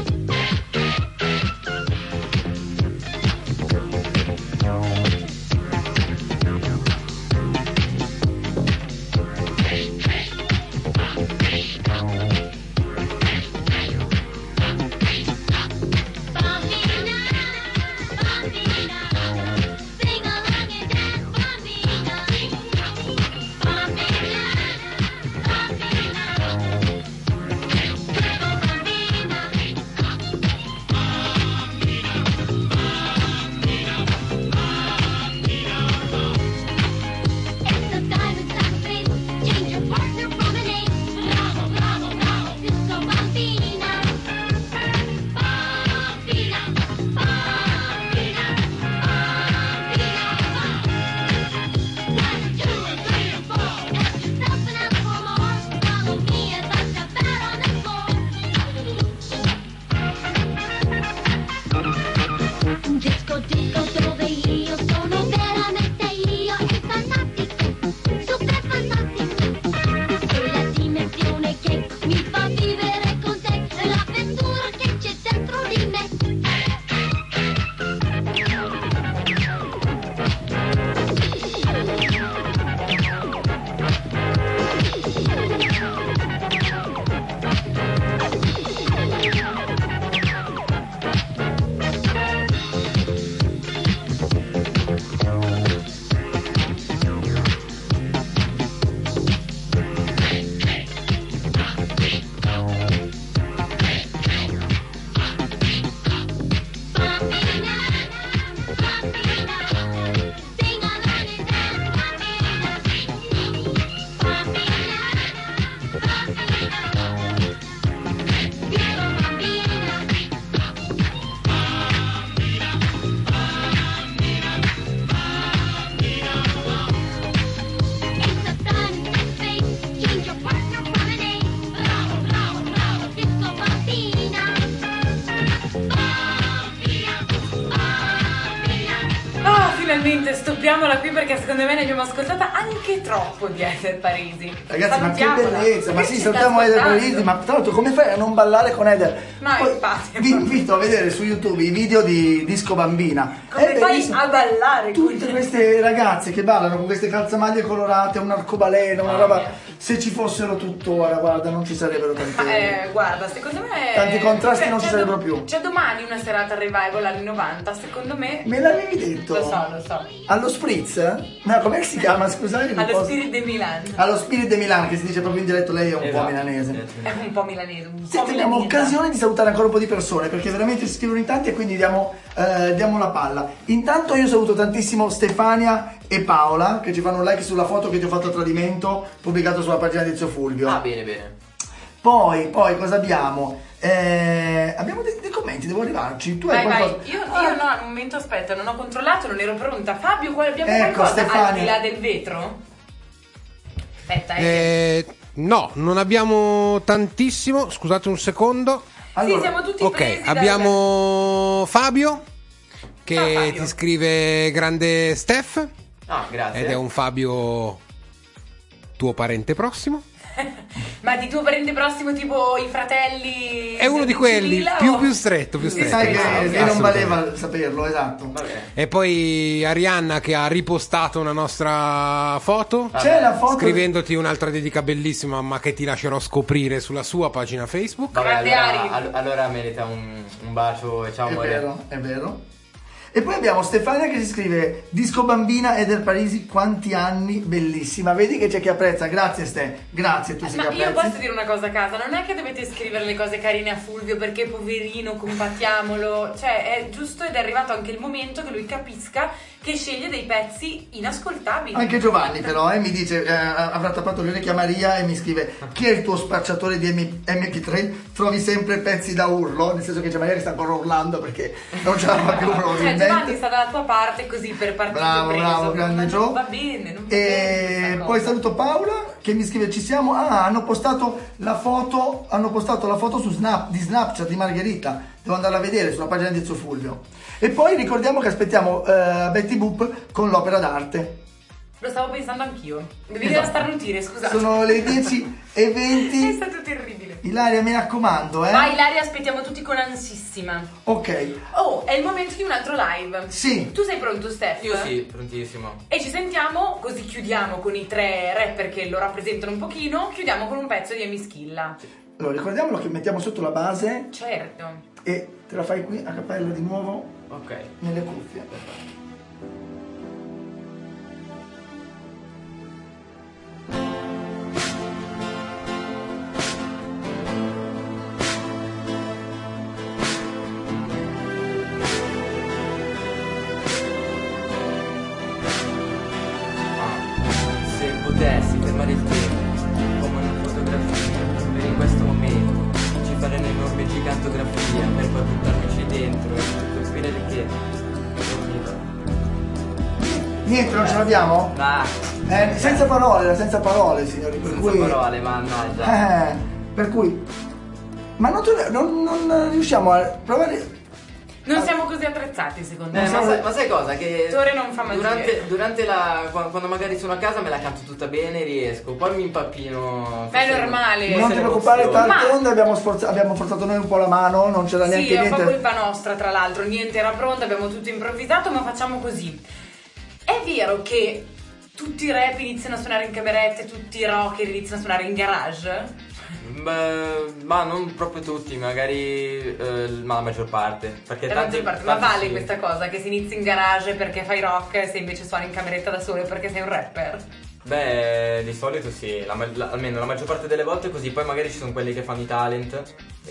Finalmente stoppiamola qui perché secondo me ne abbiamo ascoltata anche troppo di Eder Parisi. Ragazzi, ma che Salutiamola. bellezza! Ma Perché sì, ci sta salutiamo Eder ascoltando? Parisi, ma tra l'altro come fai a non ballare con Eder? No, Poi infatti. vi invito a vedere su YouTube i video di Disco Bambina. Come È fai bellissimo. a ballare? Tutte queste ragazze che ballano con queste calzamaglie colorate, un arcobaleno, una roba. Se ci fossero tuttora, guarda, non ci sarebbero tante. Guarda, secondo me Tanti contrasti c'è- non ci c'è sarebbero do- più. C'è domani una serata revival anni 90, secondo me. Me l'avevi detto? Lo so. Allo Spritz? No, com'è che si chiama? Scusate. Allo Spirit de Milan. Allo Spirit de Milan, che si dice proprio in dialetto, lei è un po' Esatto. milanese. È un po' milanese, un po' Senti, abbiamo milanese. occasione di salutare ancora un po' di persone perché veramente si scrivono in tanti e quindi diamo la palla. Intanto io saluto tantissimo Stefania e Paola che ci fanno un like sulla foto che ti ho fatto a tradimento pubblicato sulla pagina di Zio Fulvio. Ah, bene. Poi cosa abbiamo? Abbiamo dei commenti, devo arrivarci. Tu hai Vai. qualcosa? Io no, al momento aspetta, non ho controllato, non ero pronta. Fabio, abbiamo Ecco, qualcosa Stefania. al di là del vetro? Aspetta, No, non abbiamo tantissimo. Scusate un secondo. Sì, siamo tutti Ok, presi abbiamo Fabio che Ciao, Fabio. ti scrive grande Steph Ah, grazie. ed è un Fabio tuo parente prossimo. Ma di tuo parente prossimo, tipo i fratelli? È uno di quelli, più stretto, più stretto. Sai che Assolutamente. non valeva saperlo, esatto. E poi Arianna che ha ripostato una nostra foto. C'è la foto. Scrivendoti un'altra dedica bellissima, ma che ti lascerò scoprire sulla sua pagina Facebook. Vabbè, allora merita un bacio e ciao amore. È vero. E poi abbiamo Stefania che si scrive: Disco Bambina Eder Parisi, quanti anni, bellissima. Vedi che c'è chi apprezza. Grazie Ste, grazie, tu sei Ma che io apprezzi. posso dire una cosa a casa, non è che dovete scrivere le cose carine a Fulvio perché poverino, compattiamolo. Cioè è giusto ed è arrivato anche il momento che lui capisca che sceglie dei pezzi inascoltabili. Anche Giovanni però mi dice, avrà tappato le orecchie a Maria e mi scrive: chi è il tuo spacciatore di MP3? Trovi sempre pezzi da urlo, nel senso che c'è Maria che sta ancora urlando perché non ce la fa più probabilmente. Cioè Giovanni sta dalla tua parte così per partito preso. Bravo, grande Gio. Va bene, non va E bene questa poi cosa. saluto Paola che mi scrive: ci siamo. hanno postato la foto su di Snapchat di Margherita, devo andarla a vedere sulla pagina di Zio Fulvio. E poi ricordiamo che aspettiamo Betty Boop con l'opera d'arte. Lo stavo pensando anch'io. Devi Esatto. starnutire, scusate. Sono le 10:20. È stato terribile. Ilaria, mi raccomando, Vai Ilaria, aspettiamo tutti con ansissima. Ok. Oh, è il momento di un altro live. Sì. Tu sei pronto, Steph? Io sì, prontissimo. E ci sentiamo, così chiudiamo con i 3 rapper che lo rappresentano un pochino. Chiudiamo con un pezzo di Emischilla. Allora, ricordiamolo che mettiamo sotto la base Certo. e te la fai qui a cappella di nuovo. Ok. Nelle cuffie. Se potessi fermare il tempo come una fotografia, per in questo momento ci fare un'enorme gigantografia per poi buttarmici dentro e colpire il che. Niente, non ce l'abbiamo? Senza parole, signori. Per Senza cui, parole, mannaggia. per cui. Ma non riusciamo a provare. Non siamo così attrezzati, secondo me. Ma sai cosa? Che Tore non fa magia. durante quando magari sono a casa me la canto tutta bene, riesco, poi mi impappino. Ma è normale. Non ti preoccupare, d'altronde abbiamo forzato noi un po' la mano, non c'era Sì, neanche è un po' niente. colpa nostra, tra l'altro. Niente era pronto, abbiamo tutto improvvisato, ma facciamo così. È vero che tutti i rap iniziano a suonare in camerette, tutti i rocker iniziano a suonare in garage? Beh, ma non proprio tutti, magari ma la maggior parte. Perché La maggior parte. Ma vale questa cosa, che si inizi in garage perché fai rock, se invece suoni in cameretta da solo perché sei un rapper? Beh, di solito sì, almeno la maggior parte delle volte è così. Poi magari ci sono quelli che fanno i talent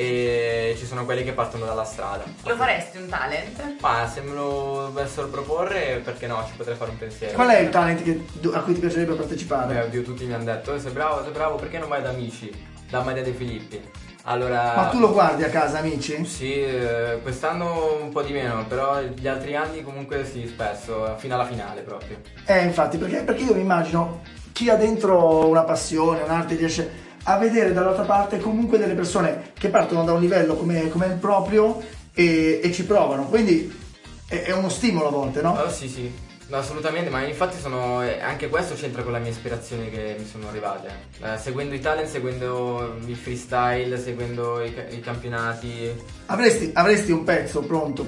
e ci sono quelli che partono dalla strada. Lo faresti un talent? Ma se me lo dovessero proporre, perché no, ci potrei fare un pensiero. Qual è il talent a cui ti piacerebbe partecipare? Beh, oddio, tutti mi hanno detto: sei bravo, perché non vai da Amici? Da Maria De Filippi. Allora. Ma tu lo guardi a casa, Amici? Sì, quest'anno un po' di meno, però gli altri anni comunque sì, spesso, fino alla finale proprio. Infatti, perché io mi immagino chi ha dentro una passione, un'arte, riesce a vedere dall'altra parte comunque delle persone che partono da un livello come il proprio e ci provano, quindi è uno stimolo a volte, no? Oh, sì. No, assolutamente, ma infatti anche questo c'entra con la mia ispirazione che mi sono arrivate. Seguendo i talent, seguendo il freestyle, seguendo i campionati. Avresti un pezzo pronto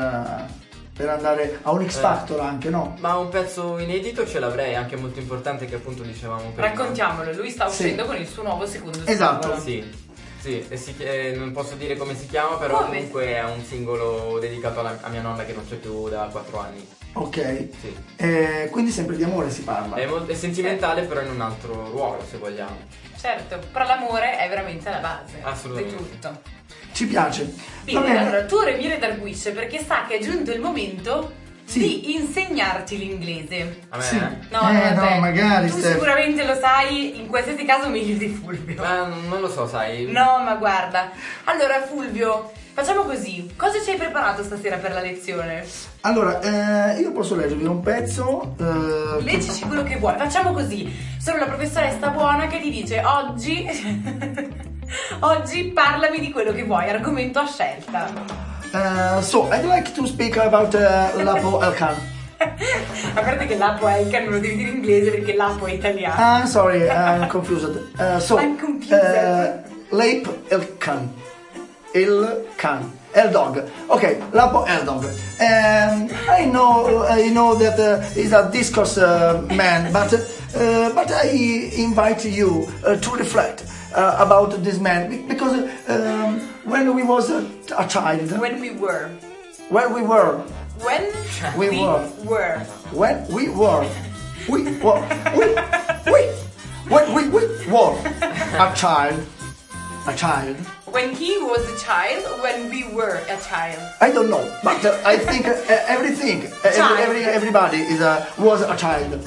per andare a un X Factor anche, no? Ma un pezzo inedito ce l'avrei, anche molto importante, che appunto dicevamo prima. Raccontiamolo, lui sta uscendo con il suo nuovo secondo Esatto. singolo. Sì, e non posso dire come si chiama, però Come? comunque è un singolo dedicato a mia nonna che non c'è più da 4 anni. Ok. Sì. Quindi sempre di amore si parla. È sentimentale, però in un altro ruolo, se vogliamo. Certo, però l'amore è veramente la base Assolutamente. di tutto. Ci piace. Va Bene, bene. allora tu ora mi redarguisce perché sa che è giunto il momento di insegnarti l'inglese. A me? Sì. No, no, magari, tu Steph. sicuramente lo sai, in qualsiasi caso meglio di Fulvio. Ma non lo so, sai. No, ma guarda. Allora, Fulvio, facciamo così. Cosa ci hai preparato stasera per la lezione? Allora, io posso leggervi un pezzo. Leggici quello che vuoi. Facciamo così. Sono la professoressa buona che ti dice oggi parlami di quello che vuoi, argomento a scelta. So, I'd like to speak about Lapo Elkan. A parte che Lapo Elkan non lo devi dire in inglese perché Lapo è italiano. I'm sorry, I'm confused. I'm confused. Lapo Elkan. Eldog. Okay, Lapo Eldog. I know that he's a discourse man, but I invite you to reflect about this man because when we was a child. When we were a child. When he was a child, when we were a child. I don't know, but I think everybody was a child.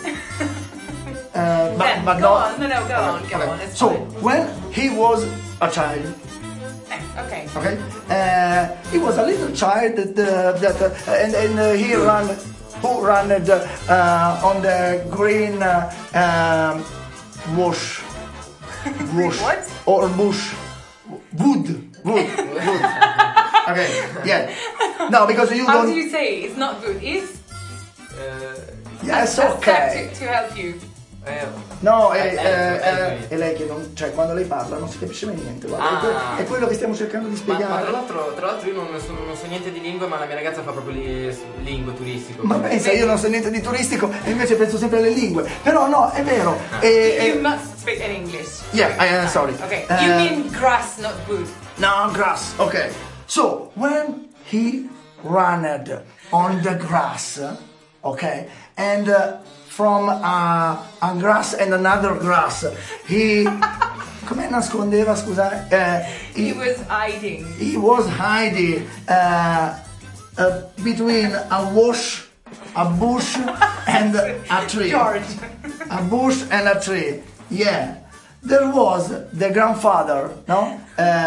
But go on. Go on. It's So fine. when he was a child. Okay. He was a little child and he ran on the green bush. What? Or bush. Wood. Okay, yeah. No, because you How don't. do you say? It's not good. It's Yes, a okay. step to help you. No, è lei che non. Cioè, quando lei parla non si capisce mai niente. Guarda, è quello che stiamo cercando di Ma spiegare. tra l'altro io non so niente di lingue, ma la mia ragazza fa proprio lingue turistico. Ma pensa, io non so niente di turistico e invece penso sempre alle lingue. Però no, è vero. You must speak in English. Yeah, sorry. Okay. You mean grass, not wood. No, grass. Okay. So when he ran on the grass, okay, and from a grass and another grass, he come nascondeva, scusa? He was hiding. He was hiding between a bush and a tree. George. A bush and a tree. Yeah. There was the grandfather, no?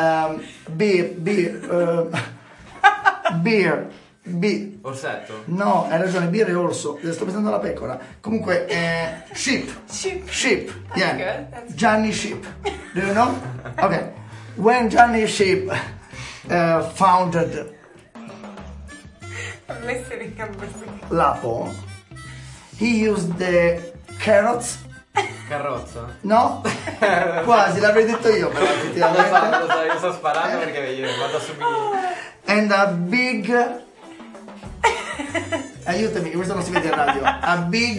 Beer. Orsetto? No, hai ragione, Beer e orso. Sto pensando alla pecora. Comunque, sheep. Yeah. That's good. Gianni Sheep. Do you know? Okay. When Gianni Sheep founded I'm listening. Lapo, he used the carrots. Carrozza? No? Quasi, l'avrei detto io però Lo effettivamente. so, io sto sparando perché io vado a subire. And a big. Aiutami, questo non si vede in radio. Una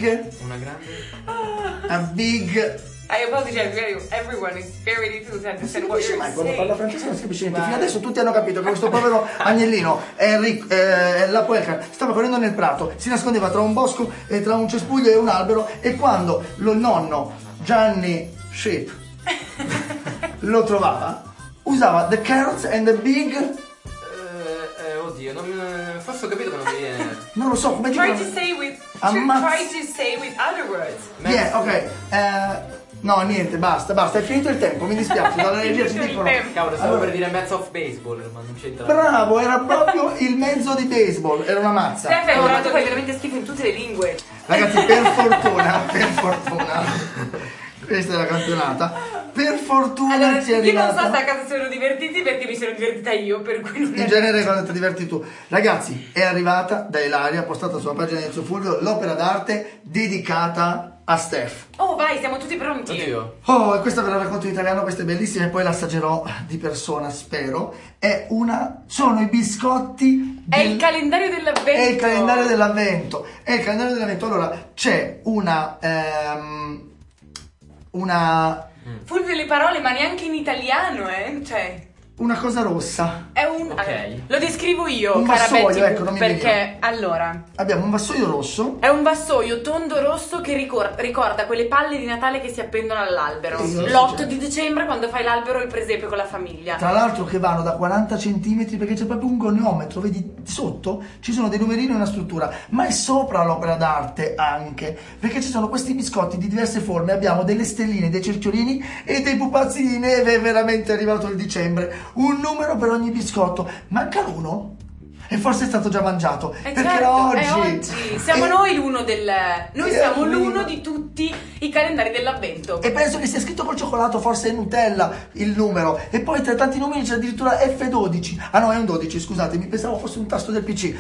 grande. I apologize, everyone is very difficult to understand what you're Ma quando parla saying. francese non si capisce niente. Fino adesso tutti hanno capito che questo povero agnellino Lapo Elkan stava correndo nel prato, si nascondeva tra un bosco e tra un cespuglio e un albero, e quando il nonno Gianni Sheep lo trovava, usava the carrots and the big. Oddio, forse ho capito che non mi viene. Non lo so come Try dicono. to say with Ammazz- try to say with other words. Yeah, ok. No, niente, basta, è finito il tempo, mi dispiace, dalla regia ci dicono. Cavolo, stavo Allora, per dire mezzo of baseball, ma non c'entra. bravo, era proprio il mezzo di baseball, era una mazza. Steph è un fai veramente schifo in tutte le lingue. Ragazzi, per fortuna, questa è la campionata. Per fortuna Allora, ci è io non so arrivata. se a casa sono divertiti perché mi sono divertita io, per cui non In genere quando ti diverti tu. Ragazzi, è arrivata da Ilaria, postata sulla pagina di Enzo Fulvio, l'opera d'arte dedicata a Steph. Oh, vai, siamo tutti pronti. Oddio. Oh, e questa ve la racconto in italiano, questa è bellissima e poi l'assaggerò di persona, spero. Sono i biscotti. È il calendario dell'avvento. È il calendario dell'avvento. Allora, c'è una. Fulvio le parole, ma neanche in italiano, Cioè. Una cosa rossa. È un. Ok. Allora, lo descrivo io, Un cara vassoio, Betty ecco, Boop, non mi perché veniva. allora. Abbiamo un vassoio rosso. È un vassoio tondo rosso che ricorda quelle palle di Natale che si appendono all'albero. Sì, L'8 di dicembre quando fai l'albero e il presepe con la famiglia. Tra l'altro che vanno da 40 centimetri perché c'è proprio un goniometro, vedi sotto ci sono dei numerini e una struttura, ma è sopra l'opera d'arte anche, perché ci sono questi biscotti di diverse forme, abbiamo delle stelline, dei cerchiolini e dei pupazzi di neve, è veramente arrivato il dicembre, un numero per ogni biscotto, manca l'uno? e forse è stato già mangiato. Perché certo, era oggi. è oggi. Siamo noi l'uno siamo l'uno di tutti i calendari dell'avvento. E penso che sia scritto col cioccolato, forse è Nutella il numero. E poi tra tanti numeri c'è addirittura F12. Ah no, è un 12, scusatemi, pensavo fosse un tasto del PC.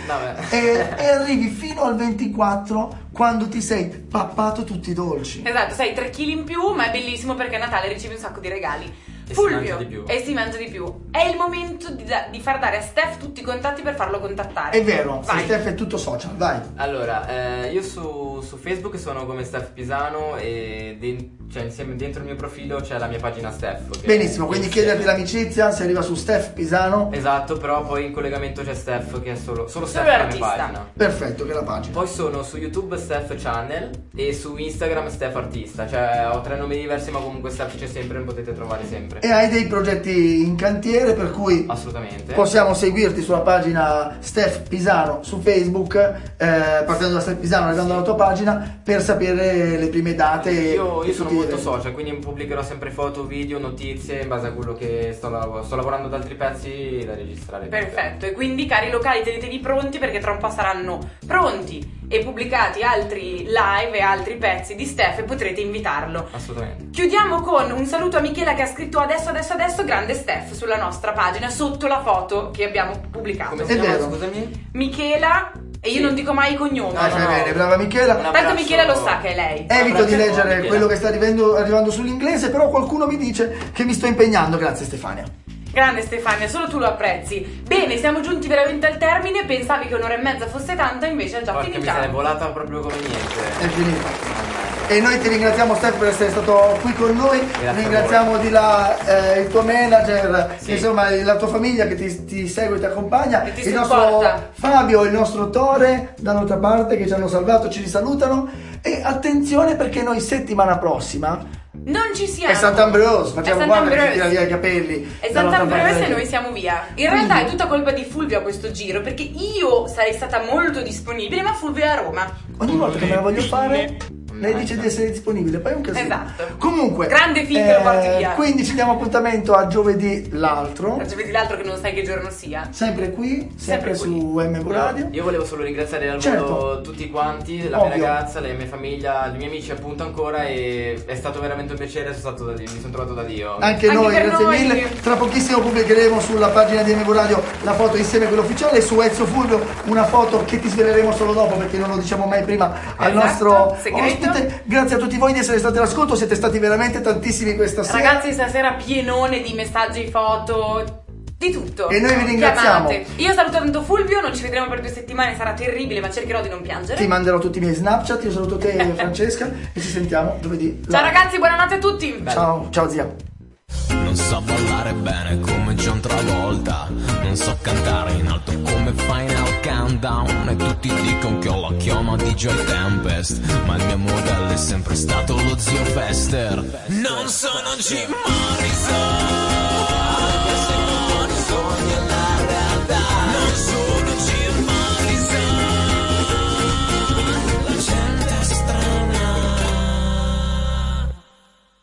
E arrivi fino al 24 quando ti sei pappato tutti i dolci. Esatto, sei 3 kg in più, ma è bellissimo perché a Natale ricevi un sacco di regali. E Fulvio, si mangia di più. È il momento di far dare a Steph tutti i contatti per farlo contattare. È vero, vai. Steph è tutto social, vai. Allora, io su Facebook sono come Steph Pisano e insieme dentro il mio profilo c'è la mia pagina Steph. Benissimo, quindi chiederti l'amicizia, si arriva su Steph Pisano. Esatto, però poi in collegamento c'è Steph che è solo Steph l'artista. la mia pagina. Perfetto, che è la pagina. Poi sono su YouTube Steph Channel e su Instagram Steph Artista. Cioè ho 3 nomi diversi, ma comunque Steph c'è sempre, mi potete trovare sempre. E hai dei progetti in cantiere, per cui assolutamente possiamo seguirti sulla pagina Steph Pisano su Facebook, partendo da Steph Pisano, arrivando alla tua pagina, per sapere le prime date. Io sono molto social, quindi pubblicherò sempre foto, video, notizie in base a quello che sto lavorando ad altri pezzi da registrare. Perfetto, e quindi cari locali tenetevi pronti perché tra un po' saranno pronti e pubblicati altri live e altri pezzi di Steph e potrete invitarlo. Assolutamente. Chiudiamo con un saluto a Michela che ha scritto adesso grande Steph sulla nostra pagina sotto la foto che abbiamo pubblicato. Come si chiama, scusami? Michela, e io non dico mai i cognomi. Fai bene, brava Michela. Tanto Michela lo sa che è lei. Evito di leggere quello che sta arrivando sull'inglese, però qualcuno mi dice che mi sto impegnando. Grazie Stefania. Grande Stefania, solo tu lo apprezzi. Bene, siamo giunti veramente al termine. Pensavi che un'ora e mezza fosse tanta, invece è già Porca finita. miseria, è volata proprio come niente. È finita. E noi ti ringraziamo Steph per essere stato qui con noi. Ringraziamo di là il tuo manager, insomma la tua famiglia che ti segue e ti accompagna, il nostro Fabio, il nostro Tore dall'altra parte che ci hanno salvato, ci risalutano. E attenzione perché noi settimana prossima non ci siamo. è Sant'Ambrose, facciamo guarda che si tira via i capelli. È Sant'Ambrose e noi siamo via. In realtà è tutta colpa di Fulvio a questo giro, perché io sarei stata molto disponibile, ma Fulvio è a Roma. Ogni volta che me la voglio fare lei dice di essere disponibile, poi è un casino. Esatto. Comunque grande film che lo porti via. Quindi ci diamo appuntamento a giovedì l'altro. A giovedì l'altro che non sai che giorno sia. Sempre qui, sempre su MV Radio. Io volevo solo ringraziare al volo tutti quanti, la mia ragazza, la mia famiglia, i miei amici appunto ancora, e è stato veramente un piacere, mi sono trovato da Dio. Anche noi, grazie mille. Tra pochissimo pubblicheremo sulla pagina di MV Radio la foto insieme a quella ufficiale, su Ezio Fulvio una foto che ti sveleremo solo dopo perché non lo diciamo mai prima al nostro segreto. ospite. Grazie a tutti voi di essere stati all'ascolto, siete stati veramente tantissimi questa sera. Ragazzi, stasera pienone di messaggi, foto, di tutto. E noi vi ringraziamo. Chiamate. Io saluto tanto Fulvio, non ci vedremo per 2 settimane, sarà terribile, ma cercherò di non piangere. Ti manderò tutti i miei Snapchat, io saluto te Francesca e ci sentiamo giovedì. Ciao ragazzi, buonanotte a tutti. Ciao zia. Non so ballare bene come John Travolta, non so cantare in alto come Final Countdown, e tutti dicono che ho la chioma di Joy Tempest, ma il mio modello è sempre stato lo zio Fester. Non sono Jim Morrison.